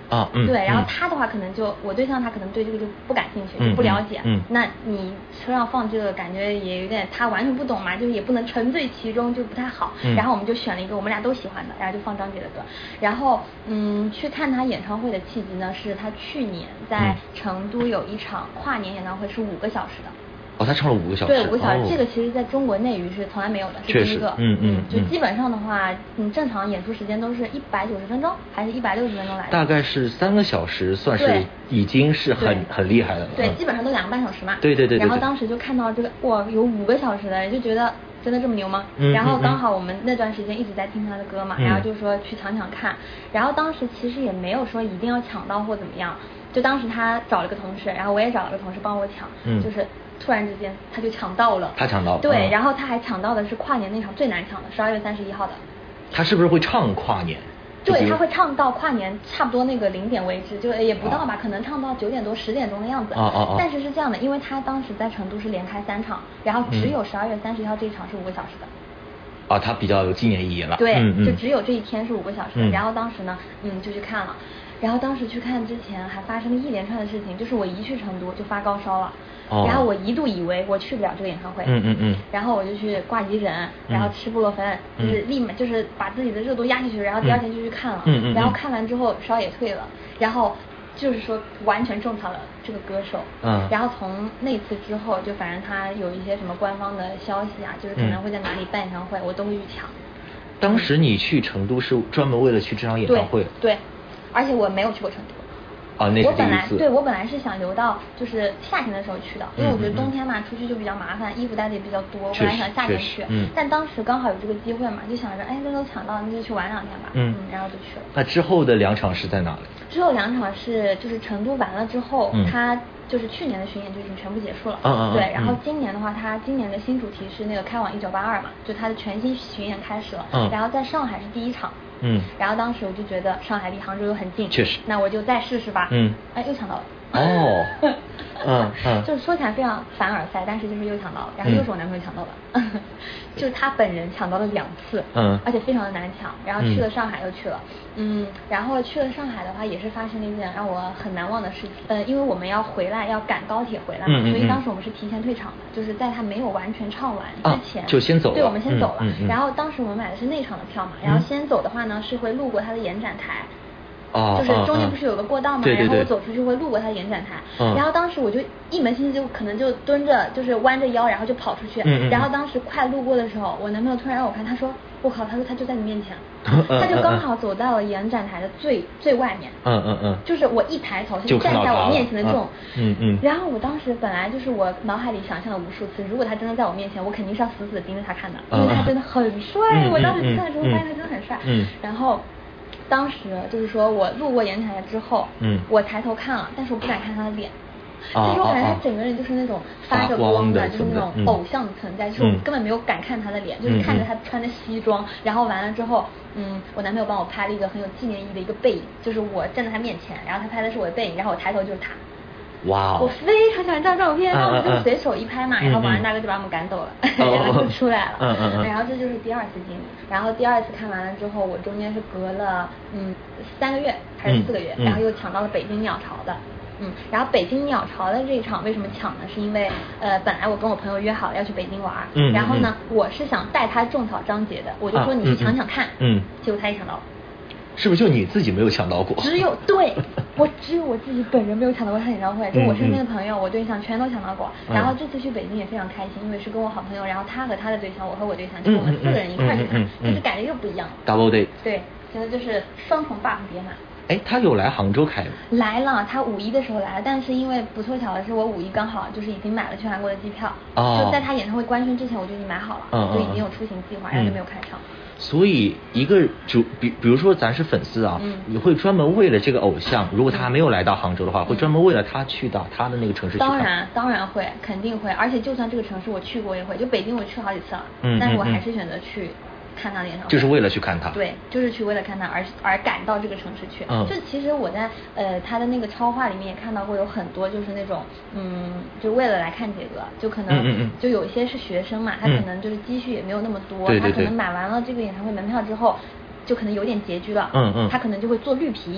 啊， 对，然后他的话可能就我对象他可能对这个就不感兴趣，就不了解，那你车上放这个感觉也有点他完全不懂嘛，就是也不能沉醉其中，就不太好。然后我们就选了一个我们俩都喜欢的，然后就放张杰的歌。然后去看他演唱会的契机呢，是他去年在成都有一场跨年演唱会，是5个小时的。 他唱了5个小时。 对，5个小时，这个其实在中国内娱是从来没有的，是第一个。就基本上的话，正常演出时间都是190分钟，还是160分钟来的。 大概是3个小时，算是已经是很厉害的了。 对，基本上都2个半小时嘛。 对。 然后当时就看到这个，哇，有5个小时的，就觉得真的这么牛吗？然后刚好我们那段时间一直在听他的歌嘛，然后就说去抢看。然后当时其实也没有说一定要抢到或怎么样，就当时他找了个同事，然后我也找了个同事帮我抢，就是突然之间他就抢到了。 他抢到了。 对，然后他还抢到的是跨年那场最难抢的12月31号的。 他是不是会唱跨年？ 对，他会唱到跨年差不多那个0点为止，就也不到吧，可能唱到9点多10点钟的样子。但是是这样的，因为他当时在成都是连开3场，然后只有12月31号这一场是5个小时的。 他比较有纪念意义了。 对，就只有这一天是5个小时的。然后当时呢，就去看了。然后当时去看之前还发生了一连串的事情，就是我一去成都就发高烧了。然后我一度以为我去不了这个演唱会，然后我就去挂急诊，然后吃布洛芬，就是立马就是把自己的热度压下去，然后第2天就去看了，然后看完之后烧也退了，然后就是说完全种草了这个歌手，然后从那次之后，就反正他有一些什么官方的消息啊，就是可能会在哪里办演唱会，我都会去抢。 当时你去成都是专门为了去这场演唱会？ 对，而且我没有去过成都。 那是第一次。 我本来是想留到就是夏天的时候去的，因为我觉得冬天嘛出去就比较麻烦，衣服带的也比较多，我本来想夏天去，但当时刚好有这个机会嘛，就想着这都抢到，那就去玩2天吧，然后就去了。 那之后的2场是在哪里？ 之后2场是就是成都完了之后，他就是去年的巡演就已经全部结束了，对，然后今年的话，他今年的新主题是那个开往1982嘛，就他的全新巡演开始了，然后在上海是第1场。然后当时我就觉得上海离杭州又很近， 确实， 那我就再试试吧。又抢到了。就是说起来非常凡尔赛，但是就是又抢到了，然后又是我男朋友抢到了，就是他本人抢到了2次，而且非常的难抢，然后去了上海又去了，然后去了上海的话也是发生了一件让我很难忘的事情，因为我们要回来要赶高铁回来嘛，所以当时我们是提前退场的，就是在他没有完全唱完之前就先走了， 对，我们先走了，然后当时我们买的是内场的票嘛，然后先走的话呢是会路过他的延展台。就是中间不是有个过道嘛，然后我走出去会路过他的延展台，然后当时我就一门心思就可能就蹲着，就是弯着腰，然后就跑出去，然后当时快路过的时候，我男朋友突然让我看，他说我靠，他说他就在你面前，他就刚好走到了延展台的最外面，就是我一抬头他就站在我面前的这种，然后我当时本来就是我脑海里想象了无数次，如果他真的在我面前，我肯定是要死死的盯着他看的，因为他真的很帅，我当时看的时候发现他真的很帅，然后。当时就是说我路过延展台之后，我抬头看了，但是我不敢看他的脸，就是我感觉他整个人就是那种发着光的，就是那种偶像的存在，就是我根本没有敢看他的脸，就是看着他穿的西装，然后完了之后，我男朋友帮我拍了一个很有纪念意义的一个背影，就是我站在他面前，然后他拍的是我的背影，然后我抬头就是他。 哇！ 我非常喜欢这张照片，然后我就随手一拍嘛，然后保安大哥就把我们赶走了，然后就出来了。然后这就是第2次经历。然后第2次看完了之后，我中间是隔了3个月还是4个月，然后又抢到了北京鸟巢的。然后北京鸟巢的这一场为什么抢呢？是因为本来我跟我朋友约好了要去北京玩，然后呢我是想带他种草张杰的，我就说你去抢抢看，结果他也抢到了。 是不是就你自己没有抢到过？ 只有我自己本人没有抢到过他演唱会，就我身边的朋友、我对象全都抢到过。然后这次去北京也非常开心，因为是跟我好朋友，然后他和他的对象，我和我对象，就我们4个人一块去看，就是感觉又不一样。 Double day。 对，现在就是双重 buff 叠满。 他有来杭州开吗？ 来了，他5·1的时候来了，但是因为不凑巧的是，我5·1刚好就是已经买了去韩国的机票，就在他演唱会官宣之前我就已经买好了，就已经有出行计划，然后就没有开上。 所以一个比如说咱是粉丝啊，你会专门为了这个偶像，如果他还没有来到杭州的话，会专门为了他去到他的那个城市去看。 当然会，肯定会，而且就算这个城市我去过也会，就北京我去好几次了，但是我还是选择去看他的演唱会， 就是为了去看他。 对，就是去为了看他而赶到这个城市去。就其实我在他的那个超话里面也看到过有很多就是那种就为了来看杰哥，就可能就有一些是学生嘛，他可能就是积蓄也没有那么多，他可能买完了这个演唱会门票之后就可能有点拮据了，他可能就会做绿皮。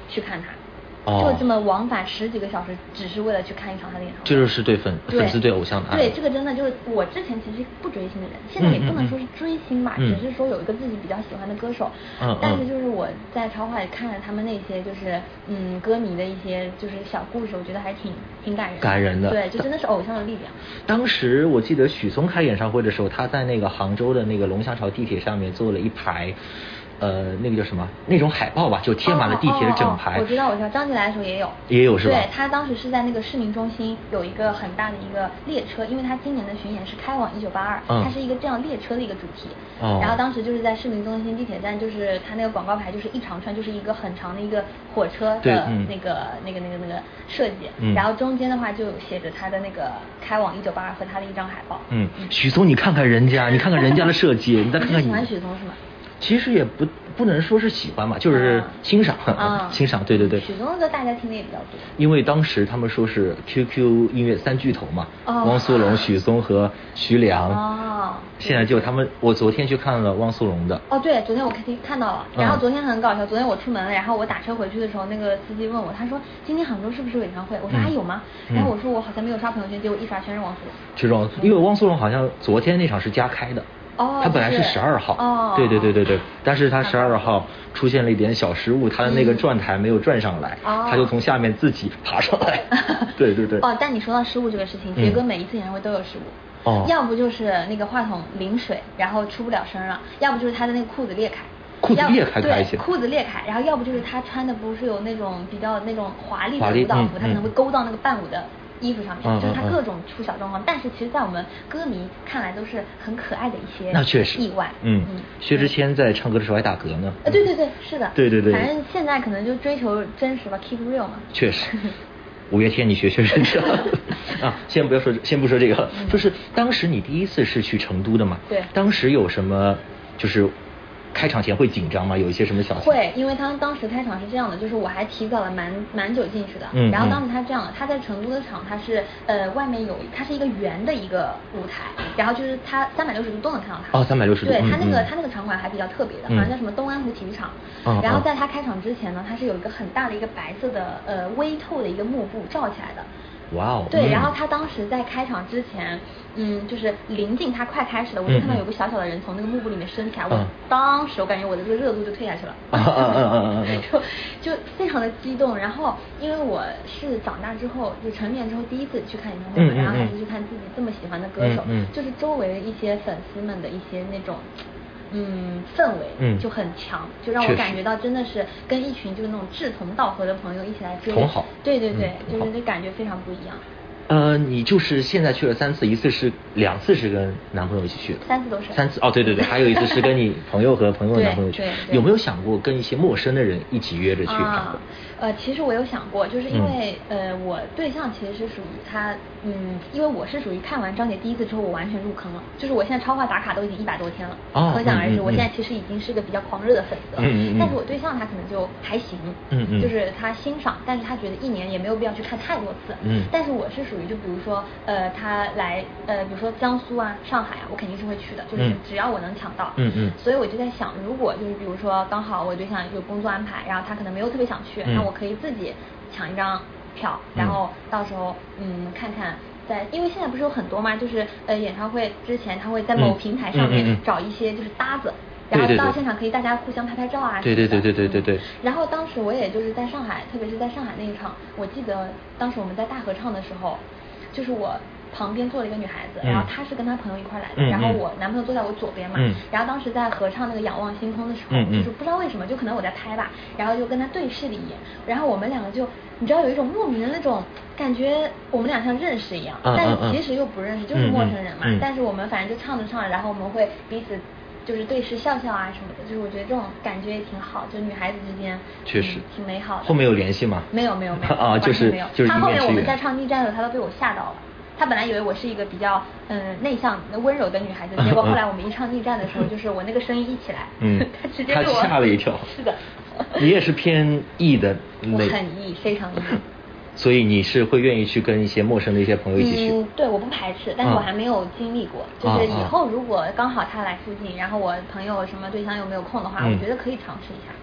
去看他。就这么往返10几个小时，只是为了去看一场他的演唱会。 这就是对粉丝对偶像的爱。 对，这个真的就是我之前其实不追星的人，现在也不能说是追星吧，只是说有一个自己比较喜欢的歌手。但是就是我在超话里看了他们那些就是歌迷的一些就是小故事，我觉得还挺感人的。 感人的。 对，就真的是偶像的力量。 当时我记得许嵩开演唱会的时候，他在那个杭州的那个龙翔桥地铁上面做了一排。那个叫什么？那种海报吧，就贴满了地铁的整排。 我知道，张杰来的时候也有。 也有是吧？ 对，他当时是在那个市民中心有一个很大的一个列车，因为他今年的巡演是开往1982，它是一个这样列车的一个主题。然后当时就是在市民中心地铁站，就是他那个广告牌就是一长串，就是一个很长的一个火车的那个设计。然后中间的话就写着他的那个开往1982和他的一张海报。 许嵩，你看看人家的设计，你再看看你。 喜欢许嵩是吗？ 其实也不能说是喜欢吧，就是欣赏，欣赏，对。 许嵩的歌大家听的也比较多。 因为当时他们说是 QQ 音乐3巨头嘛，汪苏泷、许嵩和徐良。现在就他们，我昨天去看了汪苏泷的。 对，昨天我看到了。然后昨天很搞笑，昨天我出门了，然后我打车回去的时候，那个司机问我，他说今天杭州是不是有演唱会？我说还有吗？然后我说我好像没有刷朋友圈，结果一刷全是汪苏泷。 因为汪苏泷好像昨天那场是加开的。他本来是12号，对，但是他12号出现了一点小失误，他的那个转台没有转上来，他就从下面自己爬上来。对。 但你说到失误这个事情，杰哥每一次演唱会都有失误。要不就是那个话筒淋水，然后出不了声了；要不就是他的那个裤子裂开。对，裤子裂开，然后要不就是他穿的不是有那种比较那种华丽的舞蹈服，他可能会勾到那个伴舞的衣服上面，就是他各种出小状况，但是其实在我们歌迷看来都是很可爱的一些意外。 薛之谦在唱歌的时候还打嗝呢。 对，是的。 对。 反正现在可能就追求真实吧 ，keep real 嘛。 确实。五月天，你学薛之谦先不说这个，就是当时你第一次是去成都的嘛？ 对。 当时有什么就是开场前会紧张吗？有一些什么小会，因为他当时开场是这样的，就是我还提早了蛮久进去的。然后当时他这样，他在成都的场，他是外面它是一个圆的一个舞台，然后就是他360度都能看到他。 360度。 对，他那个场馆还比较特别的，好像叫什么东安湖体育场。然后在他开场之前呢，他是有一个很大的一个白色的微透的一个幕布罩起来的。 哇哦。 对，然后他当时在开场之前，就是临近他快开始了，我就看到有个小小的人从那个幕布里面升起来，当时我感觉我的这个热度就退下去了，就非常的激动。然后因为我是长大之后就成年之后第一次去看演唱会嘛，然后还是去看自己这么喜欢的歌手，就是周围的一些粉丝们的一些那种氛围就很强，就让我感觉到真的是跟一群就是那种志同道合的朋友一起来追。 同好。 对，就是这感觉非常不一样。 你就是现在去了3次，2次是跟男朋友一起去的 ，3次都是。 3次对，还有一次是跟你朋友和朋友的男朋友去。有没有想过跟一些陌生的人一起约着去看过？ 其实我有想过，就是因为我对象其实是属于他，因为我是属于看完张杰第一次之后我完全入坑了，就是我现在超话打卡都已经100多天了，可想而知，我现在其实已经是个比较狂热的粉丝了。但是我对象他可能就还行，就是他欣赏，但是他觉得1年也没有必要去看太多次。但是我是属于就比如说他来比如说江苏啊、上海啊，我肯定是会去的，就是只要我能抢到。所以我就在想，如果就是比如说刚好我对象有工作安排，然后他可能没有特别想去，那我可以自己抢一张票，然后到时候看看因为现在不是有很多嘛，就是演唱会之前他会在某平台上面找一些就是搭子，然后到现场可以大家互相拍拍照啊。 对。 然后当时我也就是在上海，特别是在上海那一场，我记得当时我们在大合唱的时候，就是我旁边坐了一个女孩子，然后她是跟她朋友一块来的，然后我男朋友坐在我左边嘛，然后当时在合唱那个仰望星空的时候，就是不知道为什么，就可能我在拍吧，然后就跟她对视了一眼，然后我们两个就你知道有一种莫名的那种感觉，我们俩像认识一样，但是其实又不认识，就是陌生人嘛，但是我们反正就唱着唱着，然后我们会彼此就是对视笑笑啊什么的，就是我觉得这种感觉也挺好，就女孩子之间确实挺美好的。 后面有联系吗？ 没有就是没有。 就是他后面我们在唱逆战的时候，他都被我吓到了。他本来以为我是一个比较内向温柔的女孩子，结果后来我们一唱逆战的时候，就是我那个声音一起来，他直接给我吓了一跳。 是的。 你也是偏E的我很E，非常E。 所以你是会愿意去跟一些陌生的一些朋友一起去？ 对，我不排斥，但是我还没有经历过。就是以后如果刚好他来附近，然后我朋友什么对象又没有空的话，我觉得可以尝试一下。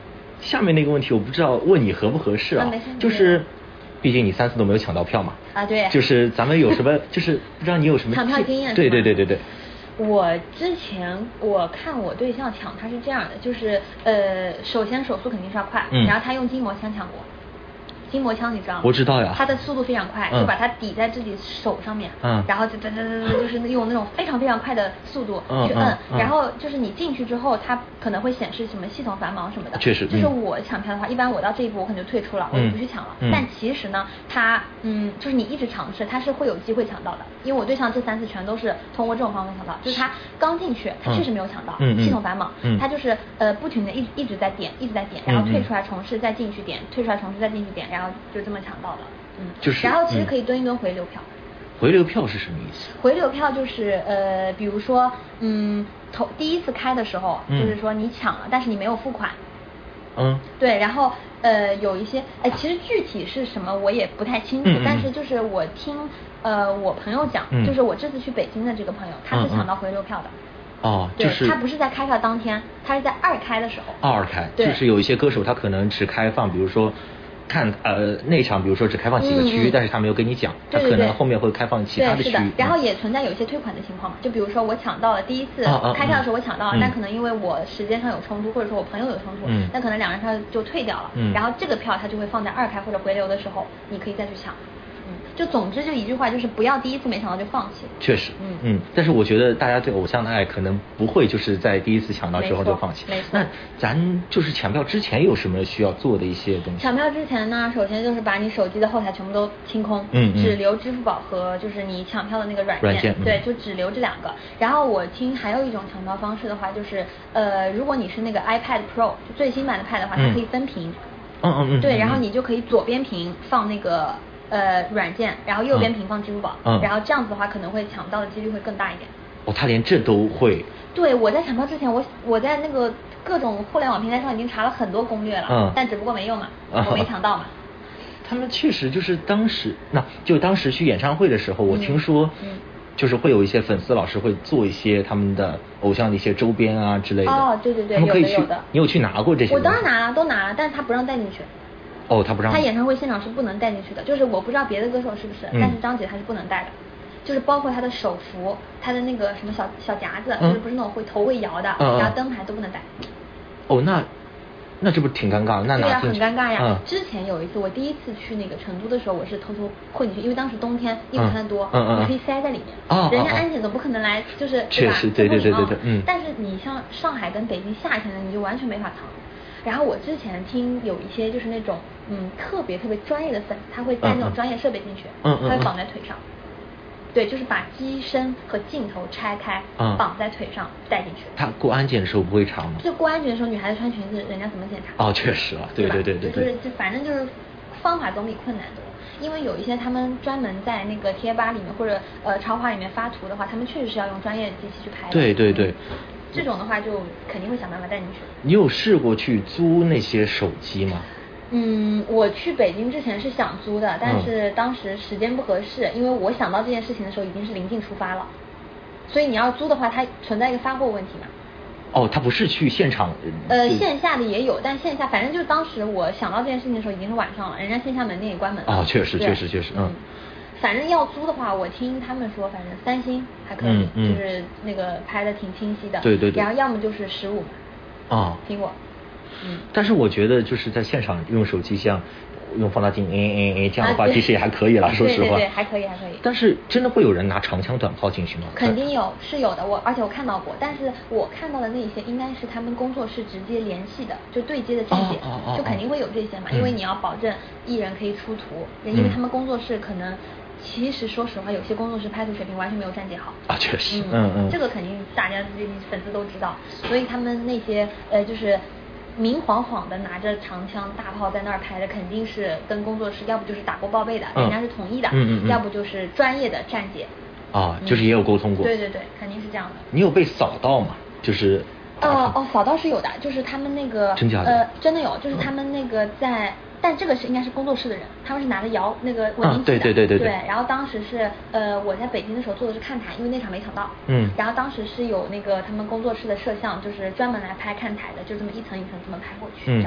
下面那个问题我不知道问你合不合适啊，就是毕竟你3次都没有抢到票嘛。 啊，对。 就是咱们有什么，就是不知道你有什么抢票经验？ 对。 我之前我看我对象抢，他是这样的，就是首先手速肯定是要快，然后他用筋膜枪抢过。筋膜枪你知道吗？ 我知道呀。 它的速度非常快，就把它抵在自己手上面，然后就是用那种非常非常快的速度去摁，然后就是你进去之后，它可能会显示什么系统繁忙什么的。 确实。 就是我抢票的话，一般我到这一步我可能就退出了，我就不去抢了。但其实呢，它就是你一直尝试，它是会有机会抢到的。因为我对象这3次全都是通过这种方法抢到，就是他刚进去，他确实没有抢到，系统繁忙，他就是不停的一直在点，然后退出来重试，再进去点，退出来重试，再进去点，然后就这么抢到了。 就是然后其实可以蹲一蹲回流票。 回流票是什么意思？ 回流票就是比如说第一次开的时候，就是说你抢了，但是你没有付款。对，然后有一些其实具体是什么我也不太清楚，但是就是我听我朋友讲，就是我这次去北京的这个朋友，他是抢到回流票的。就是他不是在开票当天，他是在2开的时候。2 开，就是有一些歌手他可能只开放，比如说看那场，比如说只开放几个区，但是他没有跟你讲，他可能后面会开放其他的区域。 对，是的。然后也存在有一些退款的情况嘛，就比如说我抢到了第一次开票的时候我抢到了，但可能因为我时间上有冲突，或者说我朋友有冲突，那可能2人票就退掉了，然后这个票他就会放在2开或者回流的时候，你可以再去抢。就总之就一句话，就是不要第一次没抢到就放弃。 确实，但是我觉得大家对偶像的爱可能不会就是在第一次抢到之后就放弃。 没错。 那咱就是抢票之前有什么需要做的一些东西？ 抢票之前呢，首先就是把你手机的后台全部都清空，只留支付宝和就是你抢票的那个软件，对，就只留这2个。然后我听还有一种抢票方式的话，就是如果你是那个 iPad Pro 就最新版的 Pad 的话，它可以分屏。对，然后你就可以左边屏放那个软件，然后右边屏放支付宝，然后这样子的话可能会抢到的几率会更大一点。 他连这都会？ 对，我在抢票之前，我在那个各种互联网平台上已经查了很多攻略了，但只不过没用嘛，我没抢到嘛。 他们确实就是当时去演唱会的时候，我听说就是会有一些粉丝老师会做一些他们的偶像的一些周边啊之类的。 对， 他们可以去有的。 你有去拿过这些？ 我当然拿了，都拿了，但是他不让带进去。 他不让。 他演唱会现场是不能带进去的，就是我不知道别的歌手是不是，但是张杰他是不能带的，就是包括他的手幅，他的那个什么小夹子，就是不是那种头会摇的，然后灯牌都不能带。 那这不挺尴尬的？那对呀，很尴尬呀。之前有一次我第一次去那个成都的时候，我是偷偷混进去，因为当时冬天衣服穿得多，你可以塞在里面，人家安检总不可能来就是对吧？对。 但是你像上海跟北京夏天的，你就完全没法藏。然后我之前听有一些就是那种特别特别专业的粉，他会带那种专业设备进去，他会绑在腿上，对，就是把机身和镜头拆开，绑在腿上带进去。 他过安检的时候不会查吗？ 就过安检的时候，女孩子穿裙子，人家怎么检查？ 确实啊，对。 就是反正就是方法总比困难多。因为有一些他们专门在那个贴吧里面或者超话里面发图的话，他们确实是要用专业的机器去拍的。 对。 这种的话就肯定会想办法带进去。 你有试过去租那些手机吗？ 我去北京之前是想租的，但是当时时间不合适，因为我想到这件事情的时候已经是临近出发了，所以你要租的话，它存在一个发货问题嘛。 它不是去现场。 线下的也有，但线下反正就是当时我想到这件事情的时候已经是晚上了，人家线下门店也关门了。 确实。 反正要租的话，我听他们说，反正3星还可以，就是那个拍的挺清晰的。 对。 然后要么就是15嘛。苹果。 但是我觉得就是在现场用手机像用放大镜这样的话，其实也还可以了，说实话。 对，还可以。 但是真的会有人拿长枪短炮进去吗？ 肯定是有的，而且我看到过，但是我看到的那些应该是他们工作室直接联系的，就对接的站姐，就肯定会有这些嘛，因为你要保证艺人可以出图，因为他们工作室可能。其实说实话，有些工作室拍图水平完全没有站姐好。 确实。 这个肯定大家粉丝都知道，所以他们那些就是明晃晃的拿着长枪大炮在那儿拍的，肯定是跟工作室要不就是打过报备的，人家是同意的，要不就是专业的站姐。 就是也有沟通过。 对，肯定是这样的。 你有被扫到吗？就是扫到是有的，就是他们那个真假的真的有，就是他们那个在。但这个是应该是工作室的人，他们是拿着那个稳定器的。对。然后当时是我在北京的时候做的是看台，因为那场没抢到。然后当时是有那个他们工作室的摄像，就是专门来拍看台的，就这么一层一层这么拍过去。这样。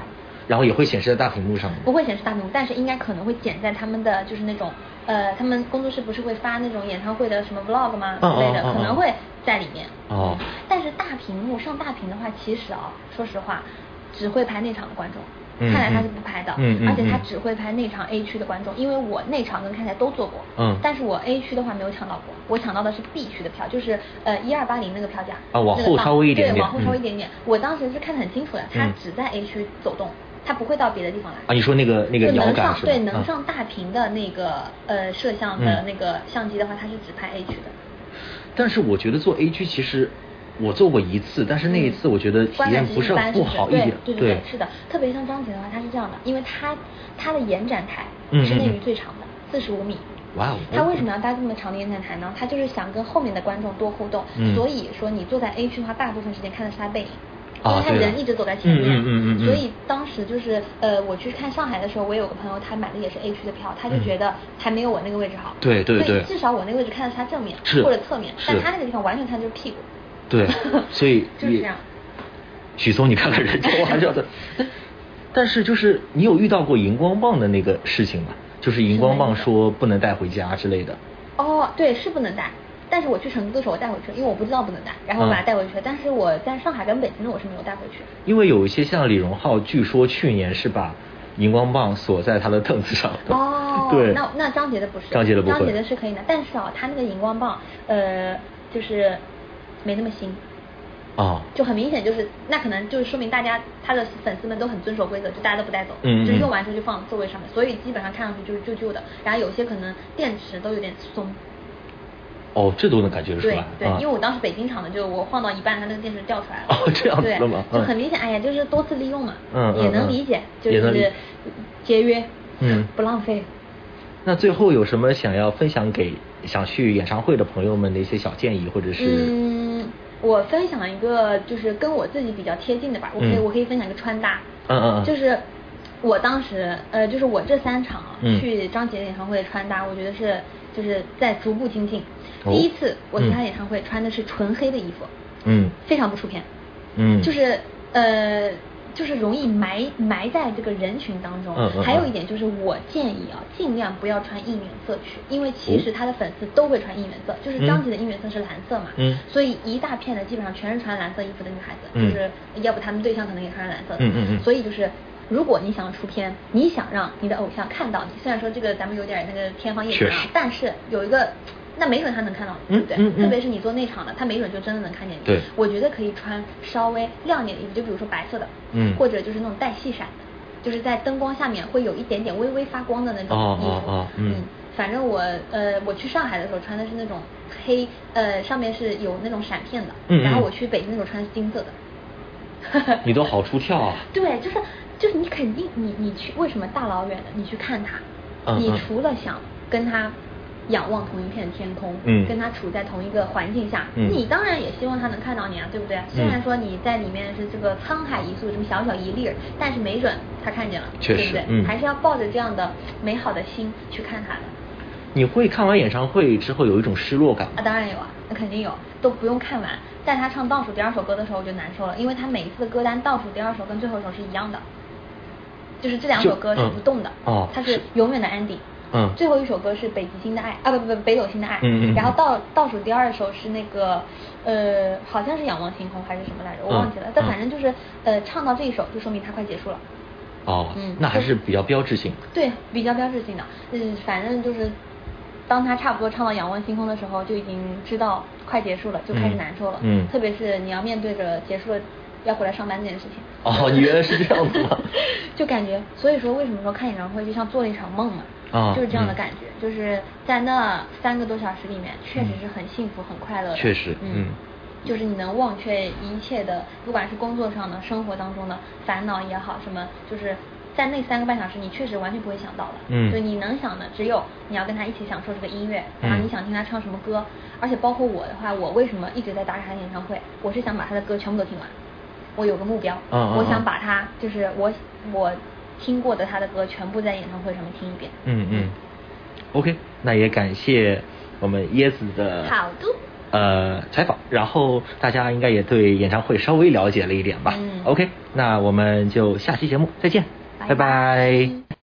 然后也会显示在大屏幕上。 不会显示大屏幕，但是应该可能会剪在他们的就是那种他们工作室不是会发那种演唱会的什么 vlog 吗之类的，可能会在里面。但是大屏幕上大屏的话，其实说实话，只会拍内场的观众。看来他是不拍的，而且他只会拍内场 A 区的观众，因为我内场跟看台都做过，但是我 A 区的话没有抢到过，我抢到的是 B 区的票，就是1280那个票价往后稍微一点点， 对，往后稍微一点点。我当时是看得很清楚的，他只在 A 区走动，他不会到别的地方来。 你说那个摇杆是吧？ 对，能上大屏的那个摄像的那个相机的话，它是只拍 A 区的。 但是我觉得做 A 区其实。我做过一次，但是那一次我觉得体验不是不好一点。 对，是的，特别像张杰的话，他是这样的，因为他的延展台是内娱最长的，45米。 哇哦！ 他为什么要搭这么长的延展台呢？他就是想跟后面的观众多互动，所以说你坐在 A 区的话，大部分时间看的是他背影。因为他人一直走在前面，所以当时就是我去看上海的时候，我有个朋友他买的也是 A 区的票，他就觉得还没有我那个位置好。 对， 至少我那个位置看的是他正面或者侧面，但他那个地方完全看就是屁股。 对，所以就是这样。 许嵩，你看看人家玩笑的，但是就是你有遇到过荧光棒的那个事情吗？就是荧光棒说不能带回家之类的。 对，是不能带，但是我去成都的时候我带回去，因为我不知道不能带，然后我把它带回去，但是我在上海跟北京的我是没有带回去。 因为有一些像李荣浩，据说去年是把荧光棒锁在他的凳子上的。对， 那张杰的不是， 张杰的不会， 张杰的是可以的，但是他那个荧光棒就是没那么新就很明显，就是那可能就是说明大家他的粉丝们都很遵守规则，就大家都不带走，就是用完之后就放座位上面，所以基本上看上去就是旧旧的，然后有些可能电池都有点松。 这都能感觉出来。 对，因为我当时北京场的，就我放到一半，它那个电池掉出来了。 这样子的吗？ 就很明显，就是多次利用嘛，也能理解，就是节约，不浪费。 那最后有什么想要分享给想去演唱会的朋友们的一些小建议，或者是？ 我分享一个就是跟我自己比较贴近的吧，我可以分享一个穿搭。就是我当时就是我这3场去张杰的演唱会的穿搭，我觉得是就是在逐步精进。第一次我去他演唱会穿的是纯黑的衣服，非常不出片，就是容易埋在这个人群当中。还有一点就是我建议尽量不要穿应援色去，因为其实他的粉丝都会穿应援色，就是张杰的应援色是蓝色嘛，所以一大片的基本上全是穿蓝色衣服的女孩子，就是要不他们对象可能也穿蓝色的，所以就是如果你想出片，你想让你的偶像看到你，虽然说这个咱们有点那个天方夜谭但是有一个。那没准他能看到你，对不对？特别是你做内场的，他没准就真的能看见你。 对， 我觉得可以穿稍微亮点的衣服，就比如说白色的，或者就是那种带细闪的，就是在灯光下面会有一点点微微发光的那种衣服。反正我去上海的时候穿的是那种黑，上面是有那种闪片的，然后我去北京的时候穿的是金色的。 你都好出挑啊！ 对，就是你肯定你去为什么大老远的你去看他，你除了想跟他。仰望同一片天空，跟他处在同一个环境下，你当然也希望他能看到你啊，对不对？虽然说你在里面是这个沧海一粟，这么小小一粒儿，但是没准他看见了，对不对？还是要抱着这样的美好的心去看他的。 你会看完演唱会之后有一种失落感吗？ 当然有那肯定有，都不用看完。在他唱倒数第2首歌的时候我就难受了，因为他每一次的歌单倒数第2首跟最后一首是一样的，就是这2首歌是不动的，它是永远的 ending。最后一首歌是北极星的爱北斗星的爱，然后倒数第2首是那个好像是仰望星空还是什么来着，我忘记了，但反正就是唱到这一首就说明它快结束了。 那还是比较标志性。 对，比较标志性的。反正就是当他差不多唱到仰望星空的时候，就已经知道快结束了，就开始难受了。特别是你要面对着结束了要回来上班这件事情。 你原来是这样子吗？ 就感觉，所以说为什么说看演唱会就像做了一场梦嘛。就是这样的感觉，就是在那3个多小时里面，确实是很幸福、很快乐的。 确实， 就是你能忘却一切的，不管是工作上的、生活当中的烦恼也好，什么，就是在那3个半小时，你确实完全不会想到的。所以你能想的只有你要跟他一起享受这个音乐，然后你想听他唱什么歌，而且包括我的话，我为什么一直在打卡他的演唱会？我是想把他的歌全部都听完，我有个目标，我想把他就是我听过的他的歌全部在演唱会上面听一遍。 OK， 那也感谢我们椰子的好的采访，然后大家应该也对演唱会稍微了解了一点吧。OK， 那我们就下期节目再见，拜拜。